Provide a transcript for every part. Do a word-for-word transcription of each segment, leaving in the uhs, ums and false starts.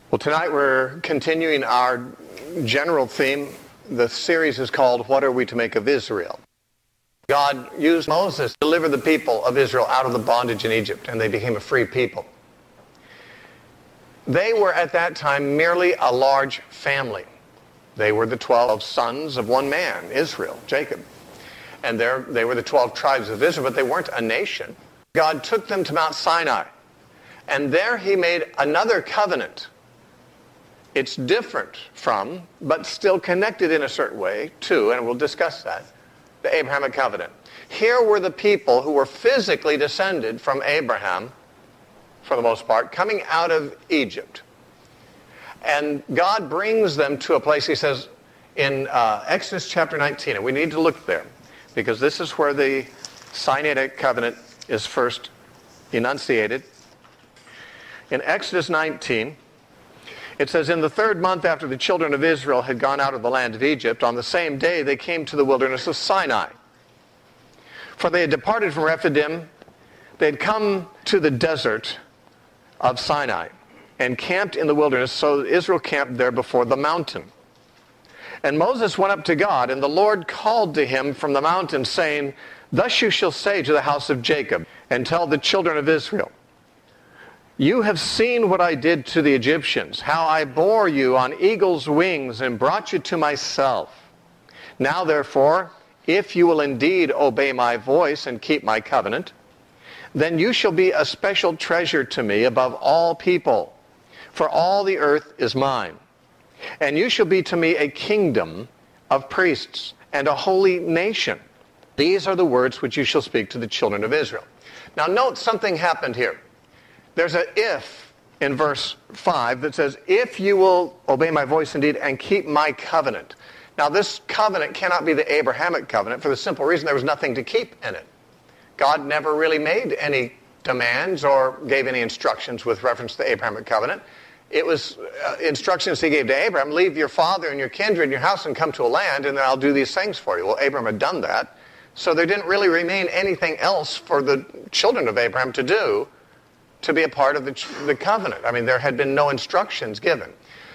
Well, tonight we're continuing our general theme. The series is called, What Are We to Make of Israel? God used Moses to deliver the people of Israel out of the bondage in Egypt, and they became a free people. They were at that time merely a large family. They were the twelve sons of one man, Israel, Jacob. And they were the twelve tribes of Israel, but they weren't a nation. God took them to Mount Sinai, and there he made another covenant. It's different from, but still connected in a certain way to, and we'll discuss that, the Abrahamic covenant. Here were the people who were physically descended from Abraham, for the most part, coming out of Egypt. And God brings them to a place, he says, in uh, Exodus chapter nineteen, and we need to look there, because this is where the Sinaitic covenant is first enunciated. In Exodus nineteen, it says, in the third month after the children of Israel had gone out of the land of Egypt, on the same day they came to the wilderness of Sinai. For they had departed from Rephidim, they had come to the desert of Sinai, and camped in the wilderness, so Israel camped there before the mountain. And Moses went up to God, and the Lord called to him from the mountain, saying, Thus you shall say to the house of Jacob, and tell the children of Israel, You have seen what I did to the Egyptians, how I bore you on eagle's wings and brought you to myself. Now therefore, if you will indeed obey my voice and keep my covenant, then you shall be a special treasure to me above all people, for all the earth is mine. And you shall be to me a kingdom of priests and a holy nation. These are the words which you shall speak to the children of Israel. Now note something happened here. There's an if in verse five that says, if you will obey my voice indeed and keep my covenant. Now this covenant cannot be the Abrahamic covenant for the simple reason there was nothing to keep in it. God never really made any demands or gave any instructions with reference to the Abrahamic covenant. It was uh, instructions he gave to Abraham, leave your father and your kindred and your house and come to a land, and then I'll do these things for you. Well, Abraham had done that, so there didn't really remain anything else for the children of Abraham to do to be a part of the, the covenant. I mean, there had been no instructions given.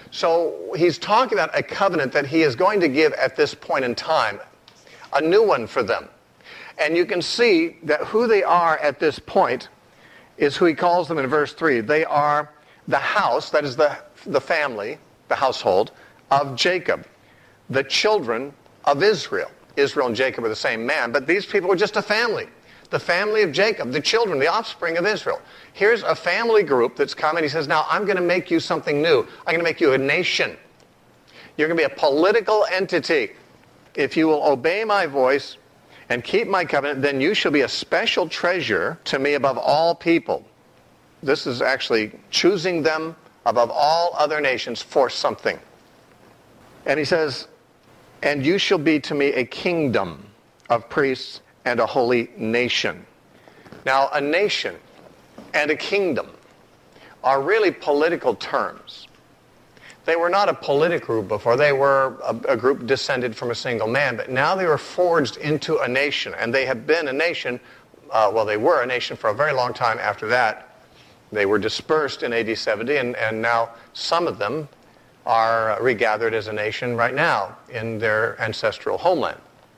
So he's talking about a covenant that he is going to give at this point in time, a new one for them. And you can see that who they are at this point is who he calls them in verse three. They are the house, that is the, the family, the household of Jacob, the children of Israel. Israel and Jacob are the same man, but these people were just a family. The family of Jacob, the children, the offspring of Israel. Here's a family group that's come, and he says, now I'm going to make you something new. I'm going to make you a nation. You're going to be a political entity. If you will obey my voice and keep my covenant, then you shall be a special treasure to me above all people. This is actually choosing them above all other nations for something. And he says, and you shall be to me a kingdom of priests and a holy nation. Now, a nation and a kingdom are really political terms. They were not a political group before. They were a, a group descended from a single man, but now they were forged into a nation, and they have been a nation, uh, well, they were a nation for a very long time after that. They were dispersed in A D seventy, and, and now some of them are regathered as a nation right now in their ancestral homeland.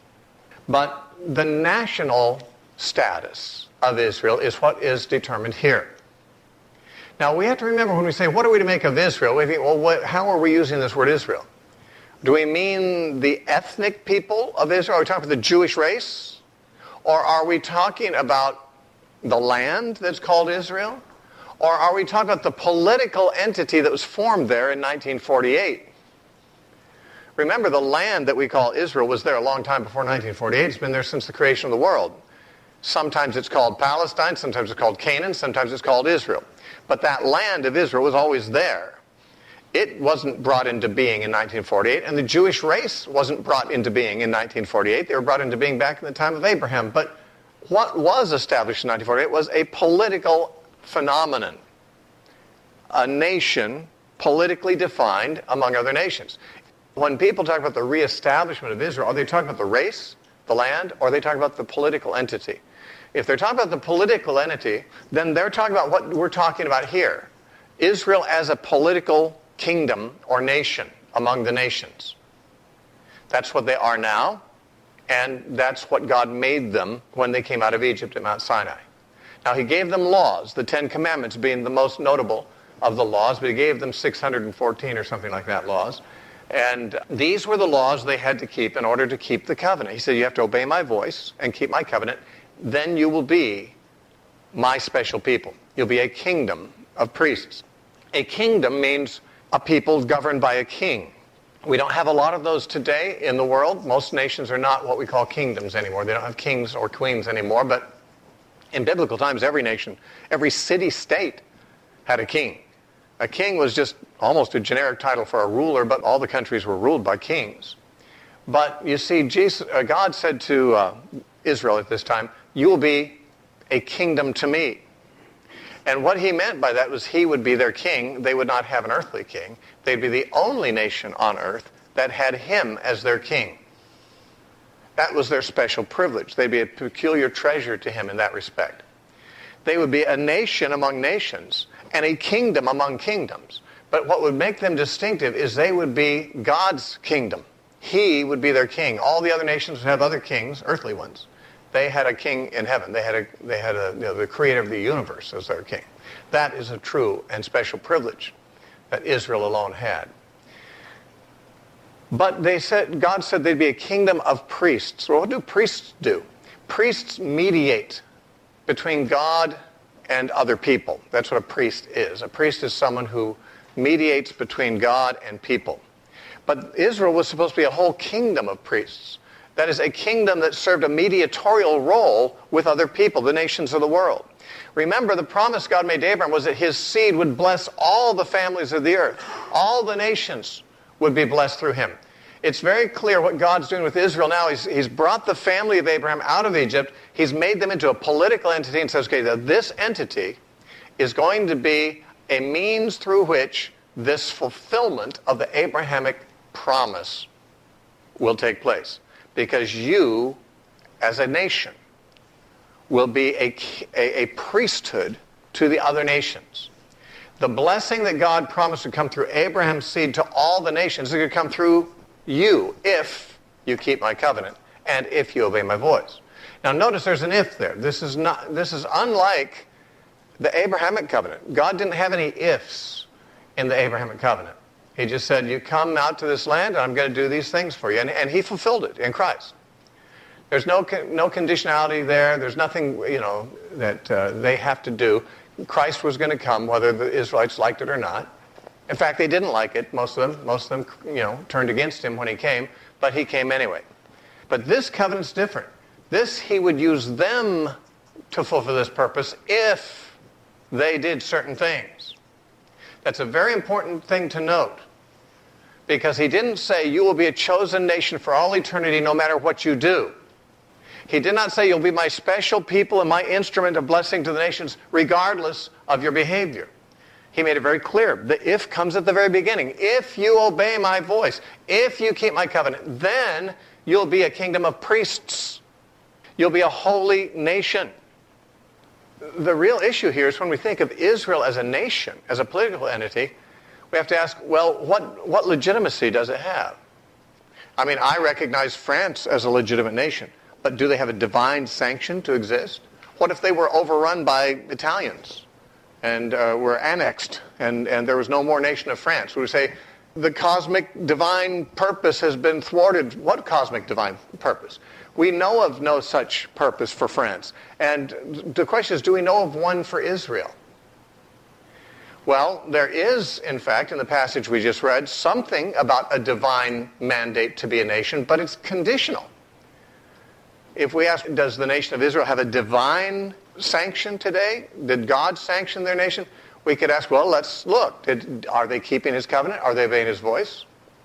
But the national status of Israel is what is determined here. Now, we have to remember when we say, what are we to make of Israel? We think, well, what, how are we using this word Israel? Do we mean the ethnic people of Israel? Are we talking about the Jewish race? Or are we talking about the land that's called Israel? Or are we talking about the political entity that was formed there in nineteen forty-eight? Remember, the land that we call Israel was there a long time before nineteen forty-eight. It's been there since the creation of the world. Sometimes it's called Palestine, sometimes it's called Canaan, sometimes it's called Israel. But that land of Israel was always there. It wasn't brought into being in nineteen forty-eight, and the Jewish race wasn't brought into being in nineteen forty-eight. They were brought into being back in the time of Abraham. But what was established in nineteen forty-eight was a political phenomenon. A nation politically defined among other nations. When people talk about the reestablishment of Israel, are they talking about the race, the land, or are they talking about the political entity? If they're talking about the political entity, then they're talking about what we're talking about here. Israel as a political kingdom or nation among the nations. That's what they are now, and that's what God made them when they came out of Egypt at Mount Sinai. Now, he gave them laws, the Ten Commandments being the most notable of the laws, but he gave them six hundred fourteen or something like that laws. And these were the laws they had to keep in order to keep the covenant. He said, you have to obey my voice and keep my covenant. Then you will be my special people. You'll be a kingdom of priests. A kingdom means a people governed by a king. We don't have a lot of those today in the world. Most nations are not what we call kingdoms anymore. They don't have kings or queens anymore. But in biblical times, every nation, every city-state had a king. A king was just almost a generic title for a ruler, but all the countries were ruled by kings. But you see, Jesus, uh, God said to uh, Israel at this time, you will be a kingdom to me. And what he meant by that was he would be their king. They would not have an earthly king. They'd be the only nation on earth that had him as their king. That was their special privilege. They'd be a peculiar treasure to him in that respect. They would be a nation among nations and a kingdom among kingdoms. But what would make them distinctive is they would be God's kingdom. He would be their king. All the other nations would have other kings, earthly ones. They had a king in heaven. They had a, they had a, you know, the creator of the universe as their king. That is a true and special privilege that Israel alone had. But they said, God said they'd be a kingdom of priests. Well, what do priests do? Priests mediate between God and other people. That's what a priest is. A priest is someone who mediates between God and people. But Israel was supposed to be a whole kingdom of priests. That is, a kingdom that served a mediatorial role with other people, the nations of the world. Remember, the promise God made to Abraham was that his seed would bless all the families of the earth. All the nations would be blessed through him. It's very clear what God's doing with Israel now. He's, he's brought the family of Abraham out of Egypt. He's made them into a political entity and says, okay, that this entity is going to be a means through which this fulfillment of the Abrahamic promise will take place. Because you, as a nation, will be a, a, a priesthood to the other nations. The blessing that God promised would come through Abraham's seed to all the nations is going to come through you if you keep my covenant and if you obey my voice. Now notice there's an if there. This is not. This is unlike the Abrahamic covenant. God didn't have any ifs in the Abrahamic covenant. He just said, you come out to this land and I'm going to do these things for you. And, and he fulfilled it in Christ. There's no no conditionality there. There's nothing, you know, that uh, they have to do. Christ was going to come whether the Israelites liked it or not. In fact, they didn't like it, most of them. Most of them, you know, turned against him when he came, but he came anyway. But this covenant's different. This, he would use them to fulfill this purpose if they did certain things. That's a very important thing to note. Because he didn't say, you will be a chosen nation for all eternity no matter what you do. He did not say, you'll be my special people and my instrument of blessing to the nations regardless of your behavior. He made it very clear. The if comes at the very beginning. If you obey my voice, if you keep my covenant, then you'll be a kingdom of priests. You'll be a holy nation. The real issue here is when we think of Israel as a nation, as a political entity, we have to ask, well, what, what legitimacy does it have? I mean, I recognize France as a legitimate nation, but do they have a divine sanction to exist? What if they were overrun by Italians and uh, were annexed and, and there was no more nation of France? We would say, the cosmic divine purpose has been thwarted. What cosmic divine purpose? We know of no such purpose for France. And the question is, do we know of one for Israel? Well, there is, in fact, in the passage we just read, something about a divine mandate to be a nation, but it's conditional. If we ask, does the nation of Israel have a divine sanction today? Did God sanction their nation? We could ask, well, let's look. Did, are they keeping his covenant? Are they obeying his voice?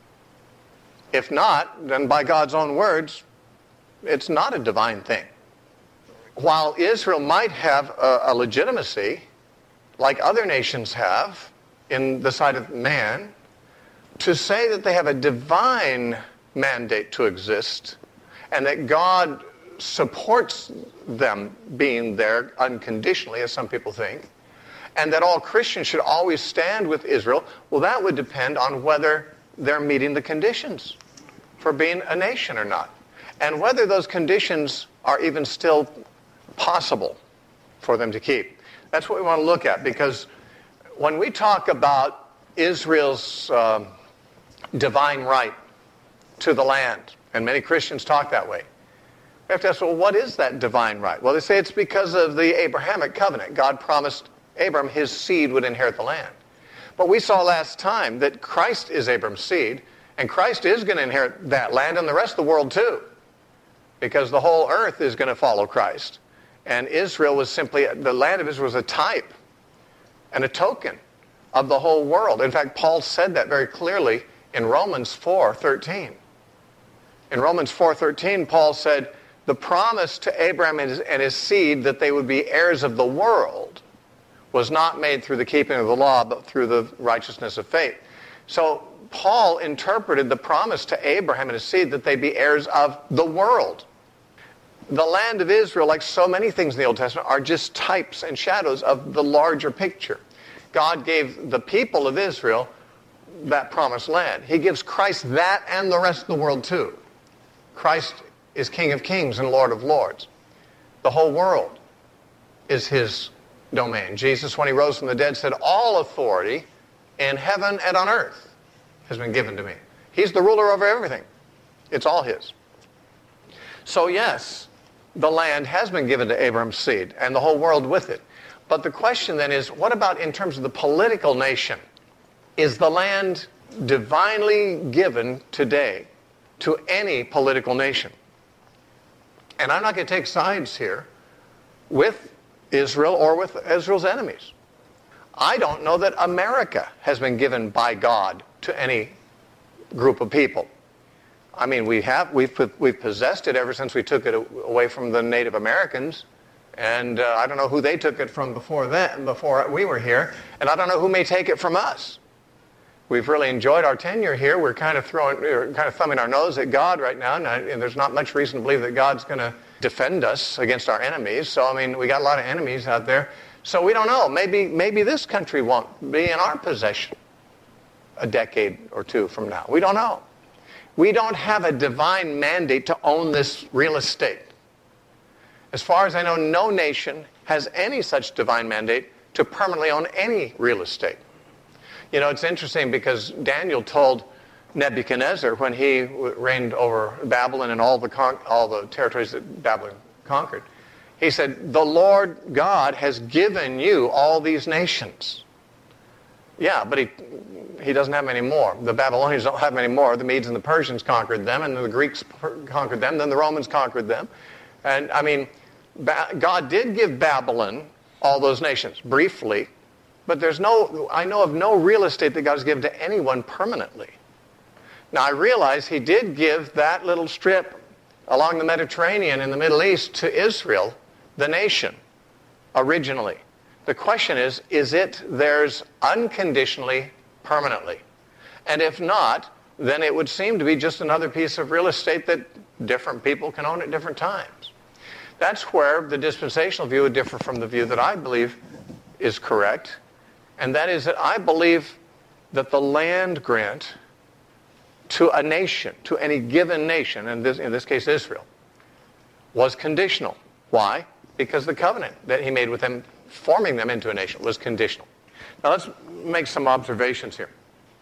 If not, then by God's own words, it's not a divine thing. While Israel might have a, a legitimacy, like other nations have, in the sight of man, to say that they have a divine mandate to exist and that God supports them being there unconditionally, as some people think, and that all Christians should always stand with Israel, well, that would depend on whether they're meeting the conditions for being a nation or not, and whether those conditions are even still possible for them to keep. That's what we want to look at, because when we talk about Israel's um, divine right to the land, and many Christians talk that way, we have to ask, well, what is that divine right? Well, they say it's because of the Abrahamic covenant. God promised Abram his seed would inherit the land. But we saw last time that Christ is Abram's seed, and Christ is going to inherit that land and the rest of the world too, because the whole earth is going to follow Christ. And Israel was simply, the land of Israel was a type and a token of the whole world. In fact, Paul said that very clearly in Romans four thirteen. In Romans four thirteen, Paul said, the promise to Abraham and his, and his seed that they would be heirs of the world was not made through the keeping of the law, but through the righteousness of faith. So Paul interpreted the promise to Abraham and his seed that they'd be heirs of the world. The land of Israel, like so many things in the Old Testament, are just types and shadows of the larger picture. God gave the people of Israel that promised land. He gives Christ that and the rest of the world too. Christ is King of Kings and Lord of Lords. The whole world is his domain. Jesus, when he rose from the dead, said, all authority in heaven and on earth has been given to me. He's the ruler over everything. It's all his. So yes, the land has been given to Abraham's seed and the whole world with it. But the question then is, what about in terms of the political nation? Is the land divinely given today to any political nation? And I'm not going to take sides here with Israel or with Israel's enemies. I don't know that America has been given by God to any group of people. I mean, we have, we've, we've possessed it ever since we took it away from the Native Americans. And uh, I don't know who they took it from before then, before we were here. And I don't know who may take it from us. We've really enjoyed our tenure here. We're kind of throwing, we're kind of thumbing our nose at God right now. And, I, and there's not much reason to believe that God's going to defend us against our enemies. So, I mean, we got a lot of enemies out there. So we don't know. Maybe, maybe this country won't be in our possession a decade or two from now. We don't know. We don't have a divine mandate to own this real estate. As far as I know, no nation has any such divine mandate to permanently own any real estate. You know, it's interesting because Daniel told Nebuchadnezzar when he reigned over Babylon and all the con- all the territories that Babylon conquered, he said, the Lord God has given you all these nations. Yeah, but he he doesn't have many more. The Babylonians don't have many more. The Medes and the Persians conquered them, and the Greeks conquered them, then the Romans conquered them. And, I mean, ba- God did give Babylon all those nations, briefly, but there's no, I know of no real estate that God has given to anyone permanently. Now, I realize he did give that little strip along the Mediterranean in the Middle East to Israel, the nation, originally. The question is, is it theirs unconditionally, permanently? And if not, then it would seem to be just another piece of real estate that different people can own at different times. That's where the dispensational view would differ from the view that I believe is correct, and that is that I believe that the land grant to a nation, to any given nation, and this, in this case Israel, was conditional. Why? Because the covenant that he made with them, forming them into a nation, was conditional. Now let's make some observations here.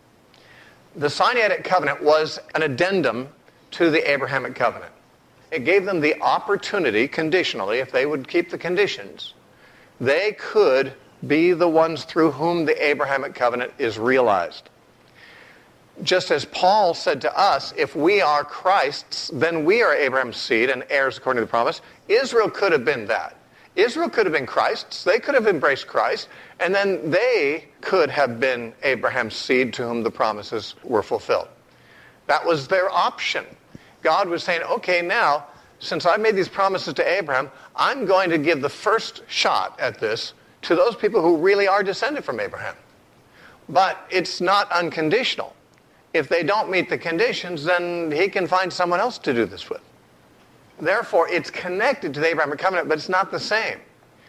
The Sinaitic covenant was an addendum to the Abrahamic covenant. It gave them the opportunity, conditionally, if they would keep the conditions, they could be the ones through whom the Abrahamic covenant is realized. Just as Paul said to us, if we are Christ's, then we are Abraham's seed and heirs according to the promise. Israel could have been that. Israel could have been Christ's. They could have embraced Christ. And then they could have been Abraham's seed to whom the promises were fulfilled. That was their option. God was saying, okay, now, since I made these promises to Abraham, I'm going to give the first shot at this to those people who really are descended from Abraham. But it's not unconditional. If they don't meet the conditions, then he can find someone else to do this with. Therefore, it's connected to the Abrahamic covenant, but it's not the same.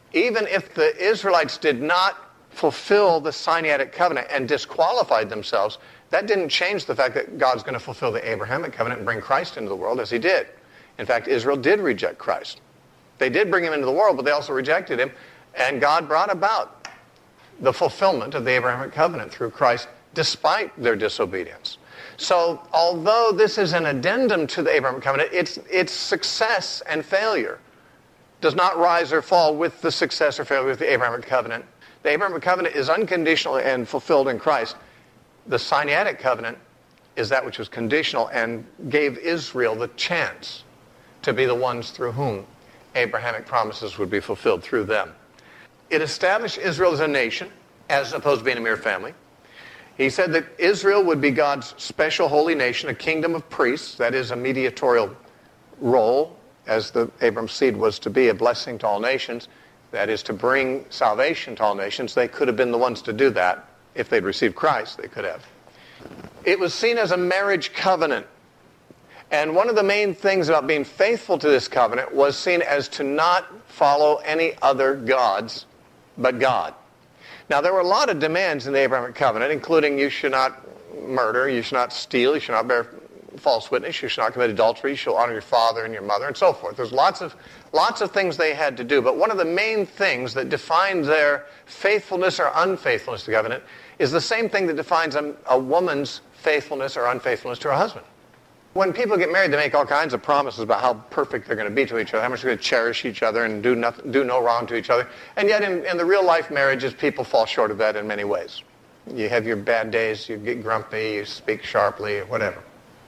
Even if the Israelites did not fulfill the Sinaitic covenant and disqualified themselves, that didn't change the fact that God's going to fulfill the Abrahamic covenant and bring Christ into the world, as he did. In fact, Israel did reject Christ. They did bring him into the world, but they also rejected him, and God brought about the fulfillment of the Abrahamic covenant through Christ despite their disobedience. So although this is an addendum to the Abrahamic covenant, its, its success and failure does not rise or fall with the success or failure of the Abrahamic covenant. The Abrahamic covenant is unconditional and fulfilled in Christ. The Sinaitic covenant is that which was conditional and gave Israel the chance to be the ones through whom Abrahamic promises would be fulfilled through them. It established Israel as a nation, as opposed to being a mere family. He said that Israel would be God's special holy nation, a kingdom of priests, that is a mediatorial role, as the Abram's seed was to be a blessing to all nations, that is to bring salvation to all nations. They could have been the ones to do that. If they'd received Christ, they could have. It was seen as a marriage covenant. And one of the main things about being faithful to this covenant was seen as to not follow any other gods but God. Now, there were a lot of demands in the Abrahamic covenant, including you should not murder, you should not steal, you should not bear false witness, you should not commit adultery, you shall honor your father and your mother, and so forth. There's lots of lots of things they had to do, but one of the main things that defined their faithfulness or unfaithfulness to the covenant is the same thing that defines a, a woman's faithfulness or unfaithfulness to her husband. When people get married, they make all kinds of promises about how perfect they're going to be to each other, how much they're going to cherish each other and do nothing, do no wrong to each other. And yet in, in the real life marriages, people fall short of that in many ways. You have your bad days, you get grumpy, you speak sharply, whatever.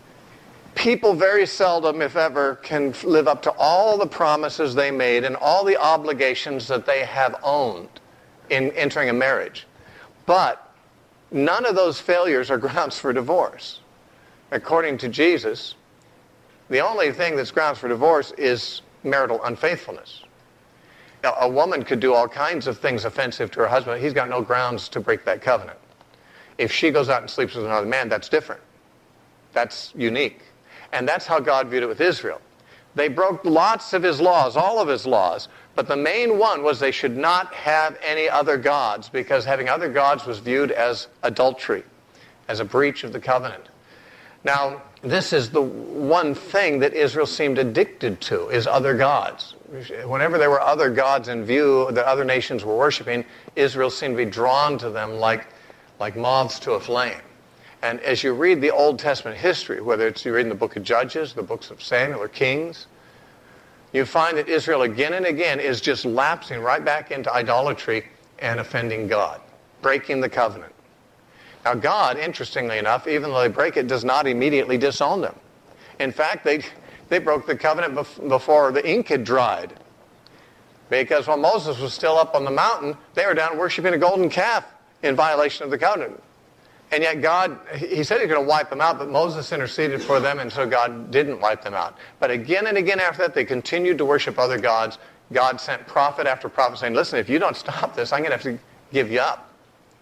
People very seldom, if ever, can live up to all the promises they made and all the obligations that they have owned in entering a marriage. But none of those failures are grounds for divorce. According to Jesus, the only thing that's grounds for divorce is marital unfaithfulness. Now, a woman could do all kinds of things offensive to her husband. He's got no grounds to break that covenant. If she goes out and sleeps with another man, that's different. That's unique. And that's how God viewed it with Israel. They broke lots of his laws, all of his laws, but the main one was they should not have any other gods, because having other gods was viewed as adultery, as a breach of the covenant. Now, this is the one thing that Israel seemed addicted to, is other gods. Whenever there were other gods in view that other nations were worshiping, Israel seemed to be drawn to them like, like moths to a flame. And as you read the Old Testament history, whether it's you read in the book of Judges, the books of Samuel, or Kings, you find that Israel again and again is just lapsing right back into idolatry and offending God, breaking the covenant. Now God, interestingly enough, even though they break it, does not immediately disown them. In fact, they, they broke the covenant bef- before the ink had dried. Because when Moses was still up on the mountain, they were down worshiping a golden calf in violation of the covenant. And yet God, he said he was going to wipe them out, but Moses interceded for them, and so God didn't wipe them out. But again and again after that, they continued to worship other gods. God sent prophet after prophet saying, listen, if you don't stop this, I'm going to have to give you up.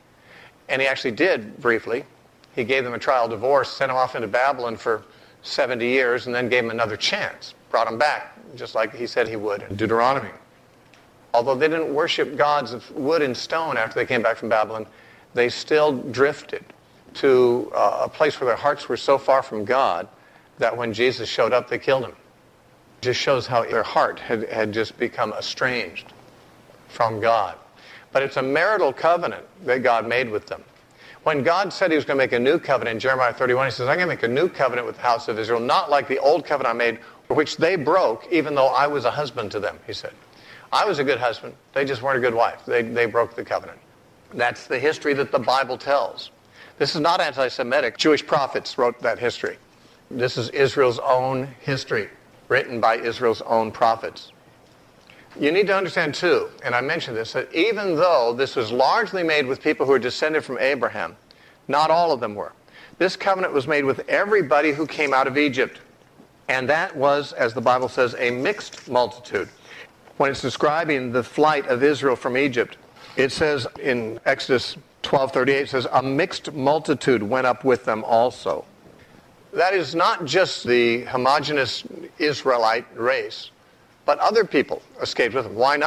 And he actually did, briefly. He gave them a trial divorce, sent them off into Babylon for seventy years, and then gave them another chance. Brought them back, just like he said he would in Deuteronomy. Although they didn't worship gods of wood and stone after they came back from Babylon, they still drifted to uh, a place where their hearts were so far from God that when Jesus showed up, they killed him. It just shows how their heart had, had just become estranged from God. But it's a marital covenant that God made with them. When God said he was going to make a new covenant in Jeremiah thirty-one, he says, I'm going to make a new covenant with the house of Israel, not like the old covenant I made, which they broke, even though I was a husband to them, he said. I was a good husband. They just weren't a good wife. They, they broke the covenant. That's the history that the Bible tells. This is not anti-Semitic. Jewish prophets wrote that history. This is Israel's own history, written by Israel's own prophets. You need to understand, too, and I mentioned this, that even though this was largely made with people who were descended from Abraham, not all of them were. This covenant was made with everybody who came out of Egypt. And that was, as the Bible says, a mixed multitude. When it's describing the flight of Israel from Egypt, it says in Exodus twelve thirty-eight, it says, a mixed multitude went up with them also. That is not just the homogeneous Israelite race, but other people escaped with them. Why not?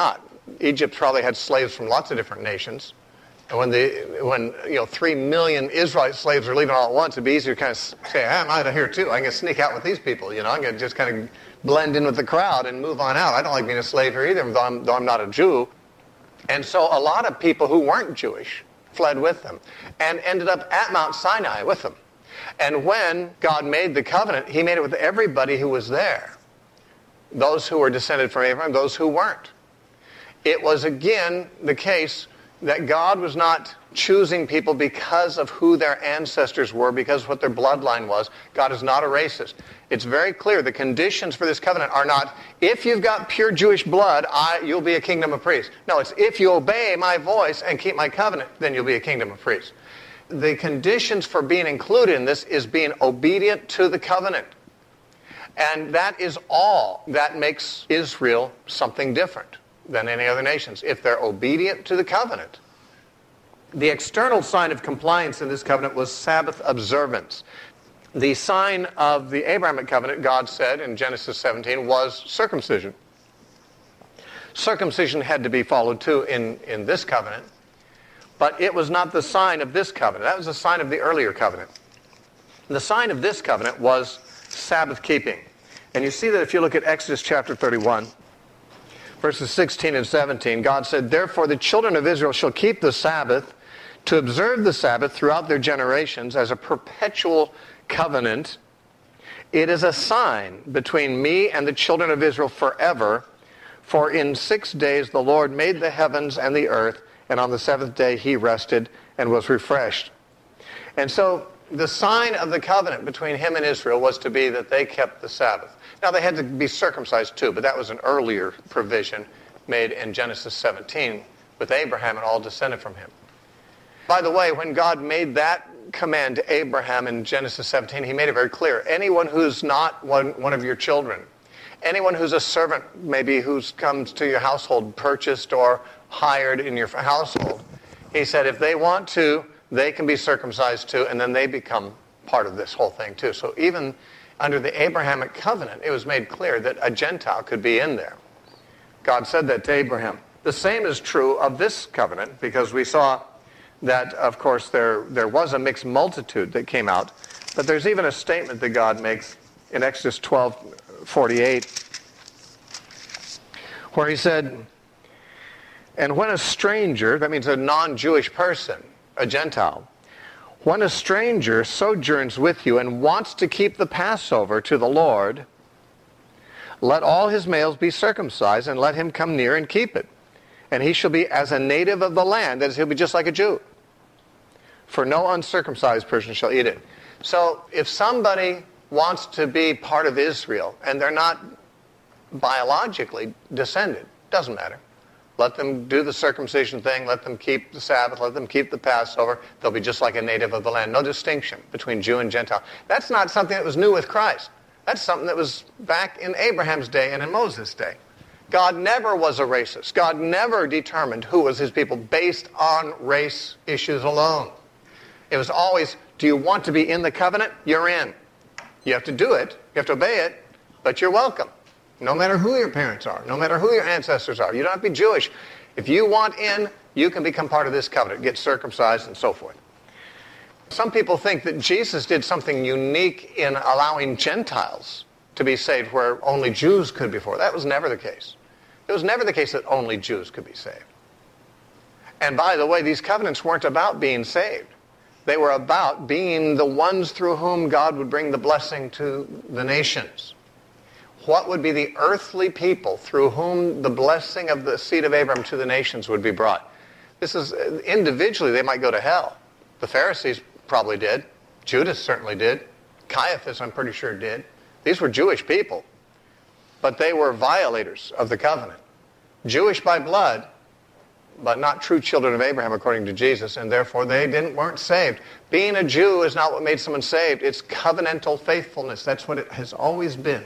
Egypt probably had slaves from lots of different nations. And when the when you know three million Israelite slaves are leaving all at once, it'd be easier to kind of say, hey, I'm out of here too. I can sneak out with these people. You know, I'm going to just kind of blend in with the crowd and move on out. I don't like being a slave here either, though I'm, though I'm not a Jew. And so a lot of people who weren't Jewish fled with them and ended up at Mount Sinai with them. And when God made the covenant, he made it with everybody who was there. Those who were descended from Abraham, those who weren't. It was again the case that God was not choosing people because of who their ancestors were, because of what their bloodline was. God is not a racist. It's very clear. The conditions for this covenant are not, if you've got pure Jewish blood, I, you'll be a kingdom of priests. No, it's if you obey my voice and keep my covenant, then you'll be a kingdom of priests. The conditions for being included in this is being obedient to the covenant. And that is all that makes Israel something different than any other nations, if they're obedient to the covenant. The external sign of compliance in this covenant was Sabbath observance. The sign of the Abrahamic covenant, God said in Genesis seventeen, was circumcision. Circumcision had to be followed too in, in this covenant, but it was not the sign of this covenant. That was the sign of the earlier covenant. The sign of this covenant was Sabbath keeping. And you see that if you look at Exodus chapter thirty-one, verses sixteen and seventeen, God said, therefore the children of Israel shall keep the Sabbath, to observe the Sabbath throughout their generations as a perpetual covenant. It is a sign between me and the children of Israel forever. For in six days the Lord made the heavens and the earth, and on the seventh day he rested and was refreshed. And so the sign of the covenant between him and Israel was to be that they kept the Sabbath. Now they had to be circumcised too, but that was an earlier provision made in Genesis seventeen with Abraham and all descended from him. By the way, when God made that command to Abraham in Genesis seventeen, he made it very clear. Anyone who's not one, one of your children, anyone who's a servant, maybe who comes to your household, purchased or hired in your household, he said if they want to, they can be circumcised too, and then they become part of this whole thing too. So even under the Abrahamic covenant, it was made clear that a Gentile could be in there. God said that to Abraham. The same is true of this covenant, because we saw that, of course, there, there was a mixed multitude that came out. But there's even a statement that God makes in Exodus twelve forty-eight, where he said, and when a stranger, that means a non-Jewish person, a Gentile, when a stranger sojourns with you and wants to keep the Passover to the Lord, let all his males be circumcised, and let him come near and keep it. And he shall be as a native of the land, that is, he'll be just like a Jew. For no uncircumcised person shall eat it. So if somebody wants to be part of Israel, and they're not biologically descended, doesn't matter. Let them do the circumcision thing. Let them keep the Sabbath. Let them keep the Passover. They'll be just like a native of the land. No distinction between Jew and Gentile. That's not something that was new with Christ. That's something that was back in Abraham's day and in Moses' day. God never was a racist. God never determined who was his people based on race issues alone. It was always, do you want to be in the covenant? You're in. You have to do it. You have to obey it. But you're welcome. No matter who your parents are, no matter who your ancestors are. You don't have to be Jewish. If you want in, you can become part of this covenant, get circumcised and so forth. Some people think that Jesus did something unique in allowing Gentiles to be saved where only Jews could before. That was never the case. It was never the case that only Jews could be saved. And by the way, these covenants weren't about being saved. They were about being the ones through whom God would bring the blessing to the nations. What would be the earthly people through whom the blessing of the seed of Abraham to the nations would be brought? This is, individually, they might go to hell. The Pharisees probably did. Judas certainly did. Caiaphas, I'm pretty sure, did. These were Jewish people. But they were violators of the covenant. Jewish by blood, but not true children of Abraham according to Jesus, and therefore they didn't weren't saved. Being a Jew is not what made someone saved. It's covenantal faithfulness. That's what it has always been.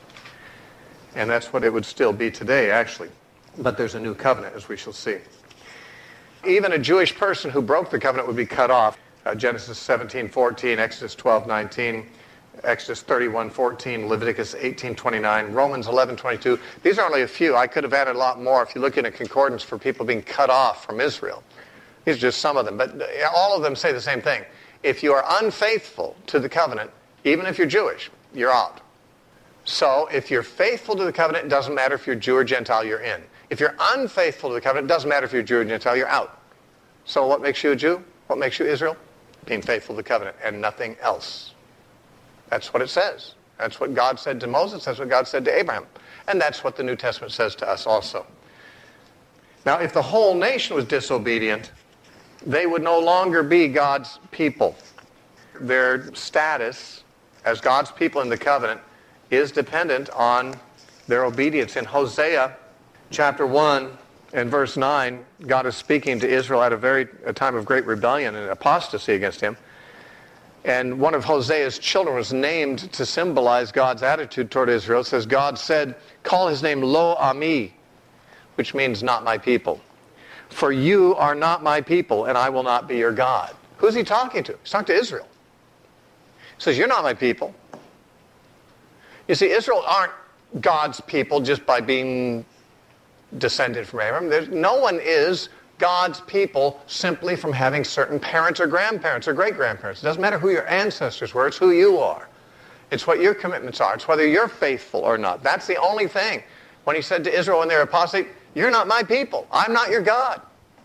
And that's what it would still be today, actually. But there's a new covenant, as we shall see. Even a Jewish person who broke the covenant would be cut off. Uh, Genesis seventeen fourteen, Exodus twelve nineteen, Exodus thirty-one fourteen, Leviticus eighteen twenty-nine, Romans eleven twenty-two. These are only a few. I could have added a lot more if you look in a concordance for people being cut off from Israel. These are just some of them. But all of them say the same thing. If you are unfaithful to the covenant, even if you're Jewish, you're out. So if you're faithful to the covenant, it doesn't matter if you're Jew or Gentile, you're in. If you're unfaithful to the covenant, it doesn't matter if you're Jew or Gentile, you're out. So what makes you a Jew? What makes you Israel? Being faithful to the covenant and nothing else. That's what it says. That's what God said to Moses. That's what God said to Abraham. And that's what the New Testament says to us also. Now, if the whole nation was disobedient, they would no longer be God's people. Their status as God's people in the covenant is dependent on their obedience. In Hosea chapter one and verse nine, God is speaking to Israel at a very a time of great rebellion and apostasy against him. And one of Hosea's children was named to symbolize God's attitude toward Israel. It says, God said, call his name Lo Ami, which means not my people. For you are not my people, and I will not be your God. Who's he talking to? He's talking to Israel. He says, you're not my people. You see, Israel aren't God's people just by being descended from Abraham. There's, no one is God's people simply from having certain parents or grandparents or great-grandparents. It doesn't matter who your ancestors were. It's who you are. It's what your commitments are. It's whether you're faithful or not. That's the only thing. When he said to Israel when they were apostate, you're not my people. I'm not your God.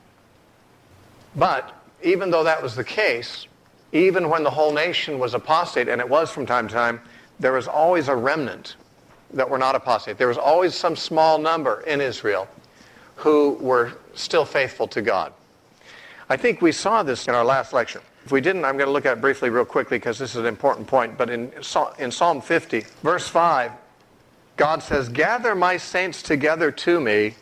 But even though that was the case, even when the whole nation was apostate, and it was from time to time, there was always a remnant that were not apostate. There was always some small number in Israel who were still faithful to God. I think we saw this in our last lecture. If we didn't, I'm going to look at it briefly real quickly because this is an important point. But in, in Psalm fifty, verse five, God says, gather my saints together to me,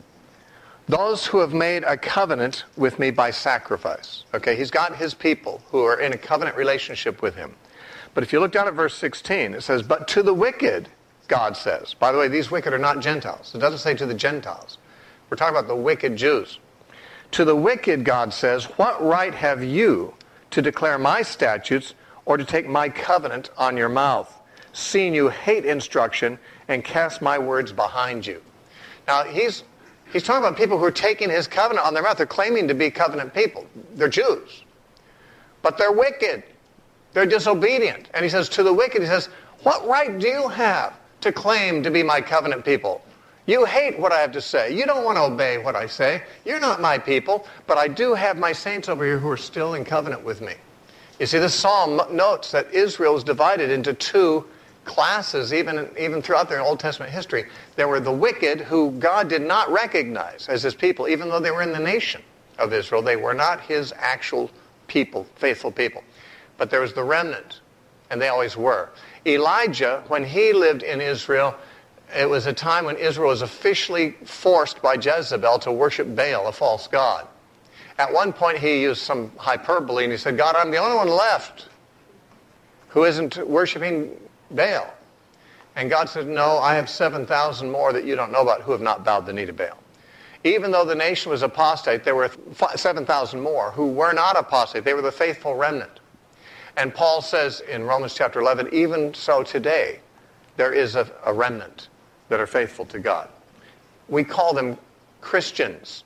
those who have made a covenant with me by sacrifice. Okay, he's got his people who are in a covenant relationship with him. But if you look down at verse sixteen, it says, but to the wicked, God says. By the way, these wicked are not Gentiles. It doesn't say to the Gentiles. We're talking about the wicked Jews. To the wicked, God says, what right have you to declare my statutes or to take my covenant on your mouth, seeing you hate instruction and cast my words behind you? Now, he's he's talking about people who are taking his covenant on their mouth. They're claiming to be covenant people. They're Jews. But they're wicked. They're disobedient. And he says, to the wicked, he says, what right do you have to claim to be my covenant people? You hate what I have to say. You don't want to obey what I say. You're not my people, but I do have my saints over here who are still in covenant with me. You see, this psalm notes that Israel is divided into two classes, even, even throughout their Old Testament history. There were the wicked who God did not recognize as his people, even though they were in the nation of Israel. They were not his actual people, faithful people. But there was the remnant, and they always were. Elijah, when he lived in Israel, it was a time when Israel was officially forced by Jezebel to worship Baal, a false god. At one point he used some hyperbole and he said, God, I'm the only one left who isn't worshiping Baal. And God said, no, I have seven thousand more that you don't know about who have not bowed the knee to Baal. Even though the nation was apostate, there were seven thousand more who were not apostate. They were the faithful remnant. And Paul says in Romans chapter eleven, even so today, there is a, a remnant that are faithful to God. We call them Christians.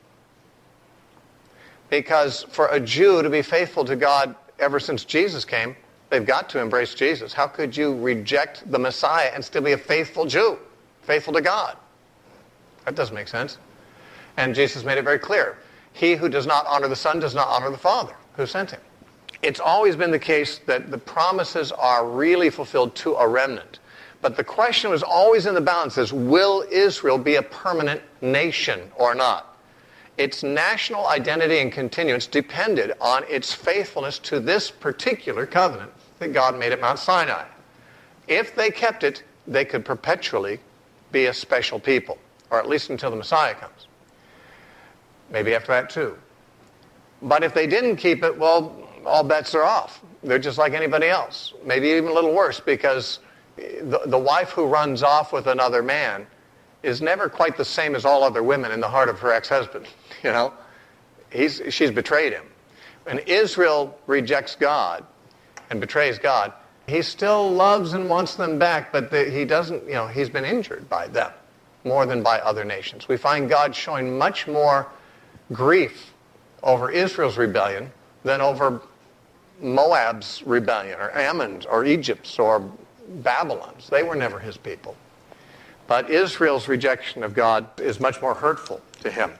Because for a Jew to be faithful to God ever since Jesus came, they've got to embrace Jesus. How could you reject the Messiah and still be a faithful Jew, faithful to God? That doesn't make sense. And Jesus made it very clear. He who does not honor the Son does not honor the Father who sent him. It's always been the case that the promises are really fulfilled to a remnant. But the question was always in the balance is, will Israel be a permanent nation or not? Its national identity and continuance depended on its faithfulness to this particular covenant that God made at Mount Sinai. If they kept it, they could perpetually be a special people, or at least until the Messiah comes. Maybe after that too. But if they didn't keep it, well, all bets are off. They're just like anybody else. Maybe even a little worse, because the, the wife who runs off with another man is never quite the same as all other women in the heart of her ex-husband. You know, He's, she's betrayed him. When Israel rejects God and betrays God, He still loves and wants them back, but the, he doesn't, you know, he's been injured by them more than by other nations. We find God showing much more grief over Israel's rebellion than over Moab's rebellion, or Ammon's, or Egypt's, or Babylon's. They were never his people. But Israel's rejection of God is much more hurtful to him.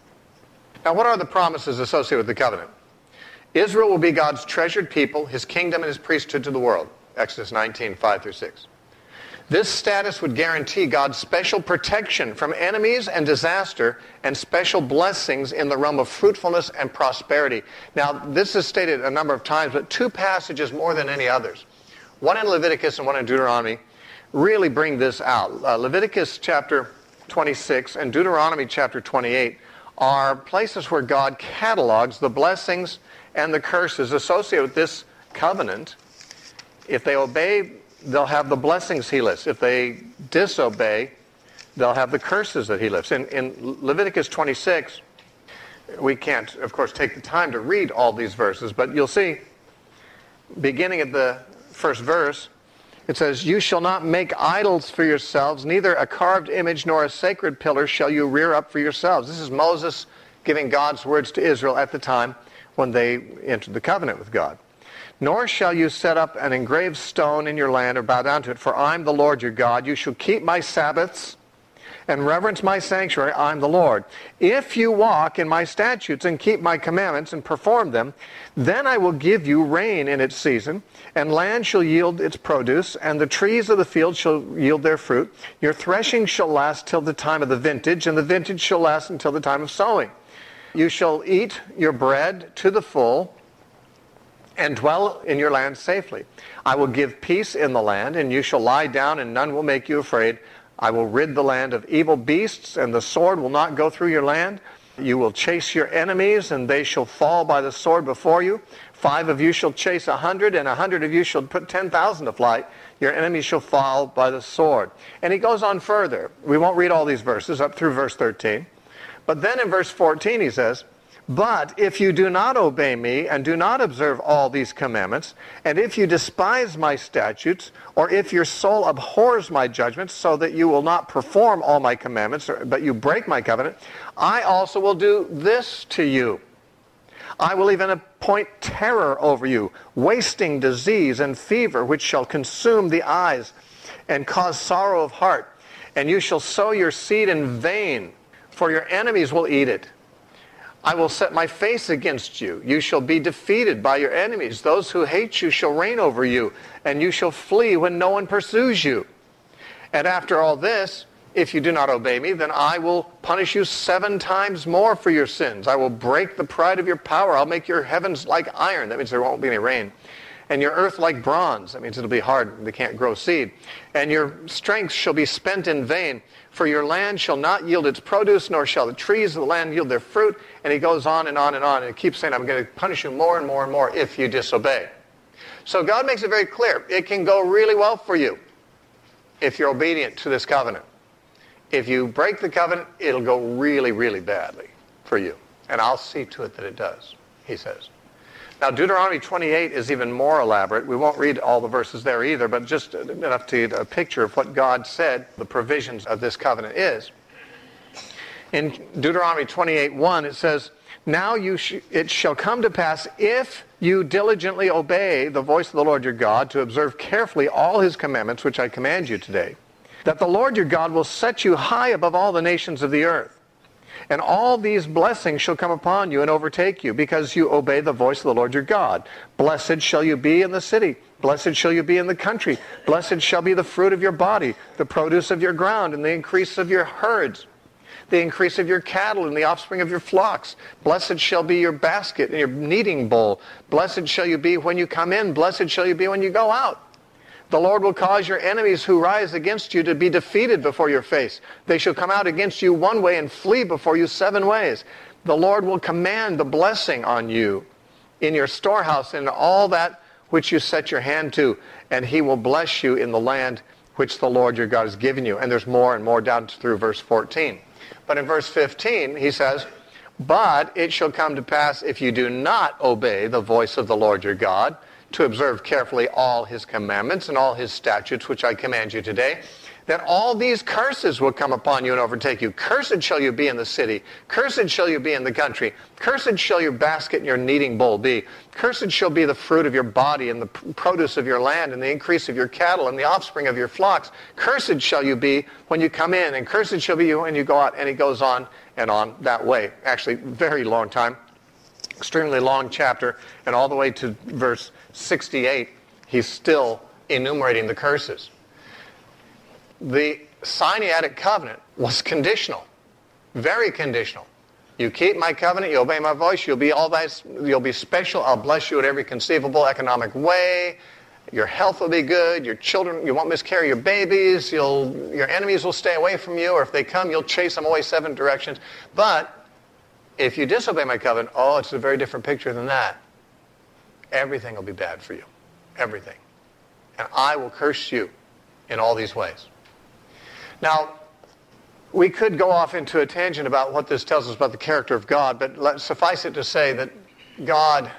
Now, what are the promises associated with the covenant? Israel will be God's treasured people, his kingdom and his priesthood to the world. Exodus nineteen, five through six. This status would guarantee God's special protection from enemies and disaster, and special blessings in the realm of fruitfulness and prosperity. Now, this is stated a number of times, but two passages more than any others, one in Leviticus and one in Deuteronomy, really bring this out. Uh, Leviticus chapter twenty-six and Deuteronomy chapter twenty-eight are places where God catalogs the blessings and the curses associated with this covenant. If they obey, they'll have the blessings he lists. If they disobey, they'll have the curses that he lists. In, in Leviticus twenty-six, we can't, of course, take the time to read all these verses, but you'll see, beginning at the first verse, it says, "You shall not make idols for yourselves, neither a carved image nor a sacred pillar shall you rear up for yourselves." This is Moses giving God's words to Israel at the time when they entered the covenant with God. "Nor shall you set up an engraved stone in your land or bow down to it, for I am the Lord your God. You shall keep my Sabbaths and reverence my sanctuary. I am the Lord. If you walk in my statutes and keep my commandments and perform them, then I will give you rain in its season, and land shall yield its produce, and the trees of the field shall yield their fruit. Your threshing shall last till the time of the vintage, and the vintage shall last until the time of sowing. You shall eat your bread to the full, and dwell in your land safely. I will give peace in the land, and you shall lie down, and none will make you afraid. I will rid the land of evil beasts, and the sword will not go through your land. You will chase your enemies, and they shall fall by the sword before you. Five of you shall chase a hundred, and a hundred of you shall put ten thousand to flight. Your enemies shall fall by the sword." And he goes on further. We won't read all these verses up through verse thirteen. But then in verse fourteen he says, "But if you do not obey me and do not observe all these commandments, and if you despise my statutes, or if your soul abhors my judgments, so that you will not perform all my commandments, but you break my covenant, I also will do this to you. I will even appoint terror over you, wasting disease and fever, which shall consume the eyes and cause sorrow of heart. And you shall sow your seed in vain, for your enemies will eat it. I will set my face against you. You shall be defeated by your enemies. Those who hate you shall reign over you, and you shall flee when no one pursues you. And after all this, if you do not obey me, then I will punish you seven times more for your sins. I will break the pride of your power. I'll make your heavens like iron." That means there won't be any rain. "And your earth like bronze." That means it'll be hard. They can't grow seed. "And your strength shall be spent in vain. For your land shall not yield its produce, nor shall the trees of the land yield their fruit." And he goes on and on and on. And he keeps saying, "I'm going to punish you more and more and more if you disobey." So God makes it very clear. It can go really well for you if you're obedient to this covenant. If you break the covenant, it'll go really, really badly for you. And I'll see to it that it does, he says. Now, Deuteronomy twenty-eight is even more elaborate. We won't read all the verses there either, but just enough to get a picture of what God said the provisions of this covenant is. In Deuteronomy twenty-eight one, it says, "Now you sh- it shall come to pass, if you diligently obey the voice of the Lord your God, to observe carefully all his commandments, which I command you today, that the Lord your God will set you high above all the nations of the earth. And all these blessings shall come upon you and overtake you, because you obey the voice of the Lord your God. Blessed shall you be in the city. Blessed shall you be in the country. Blessed shall be the fruit of your body, the produce of your ground, and the increase of your herds, the increase of your cattle, and the offspring of your flocks. Blessed shall be your basket and your kneading bowl. Blessed shall you be when you come in. Blessed shall you be when you go out. The Lord will cause your enemies who rise against you to be defeated before your face. They shall come out against you one way and flee before you seven ways. The Lord will command the blessing on you in your storehouse and in all that which you set your hand to, and he will bless you in the land which the Lord your God has given you." And there's more and more down through verse fourteen. But in verse fifteen, he says, "But it shall come to pass, if you do not obey the voice of the Lord your God, to observe carefully all his commandments and all his statutes, which I command you today, that all these curses will come upon you and overtake you. Cursed shall you be in the city. Cursed shall you be in the country. Cursed shall your basket and your kneading bowl be. Cursed shall be the fruit of your body and the produce of your land and the increase of your cattle and the offspring of your flocks. Cursed shall you be when you come in, and cursed shall be you when you go out. And he goes on and on that way. Actually, very long time. Extremely long chapter. And all the way to verse sixty-eight, he's still enumerating the curses. The Sinaitic covenant was conditional, very conditional. You keep my covenant, you obey my voice, you'll be all that, you'll be special, I'll bless you in every conceivable economic way, your health will be good, your children, you won't miscarry your babies, you'll, your enemies will stay away from you, or if they come, you'll chase them away seven directions. But if you disobey my covenant, oh, it's a very different picture than that. Everything will be bad for you, everything. And I will curse you in all these ways. Now, we could go off into a tangent about what this tells us about the character of God, but let, suffice it to say that God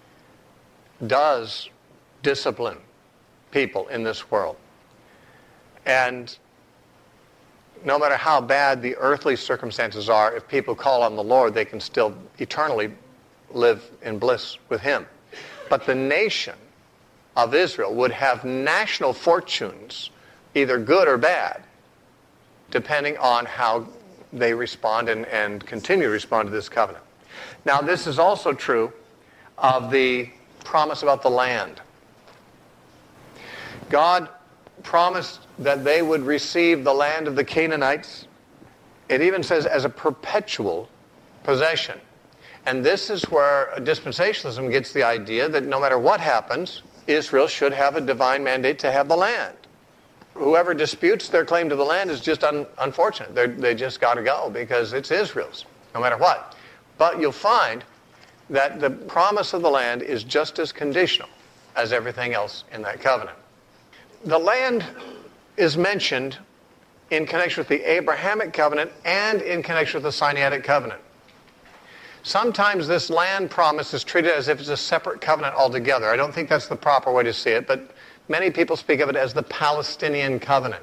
does discipline people in this world. And no matter how bad the earthly circumstances are, if people call on the Lord, they can still eternally live in bliss with Him. But the nation of Israel would have national fortunes, either good or bad, depending on how they respond and, and continue to respond to this covenant. Now, this is also true of the promise about the land. God promised that they would receive the land of the Canaanites. It even says as a perpetual possession. And this is where dispensationalism gets the idea that no matter what happens, Israel should have a divine mandate to have the land. Whoever disputes their claim to the land is just un- unfortunate. They're, they just got to go because it's Israel's, no matter what. But you'll find that the promise of the land is just as conditional as everything else in that covenant. The land is mentioned in connection with the Abrahamic covenant and in connection with the Sinaitic covenant. Sometimes this land promise is treated as if it's a separate covenant altogether. I don't think that's the proper way to see it, but many people speak of it as the Palestinian covenant.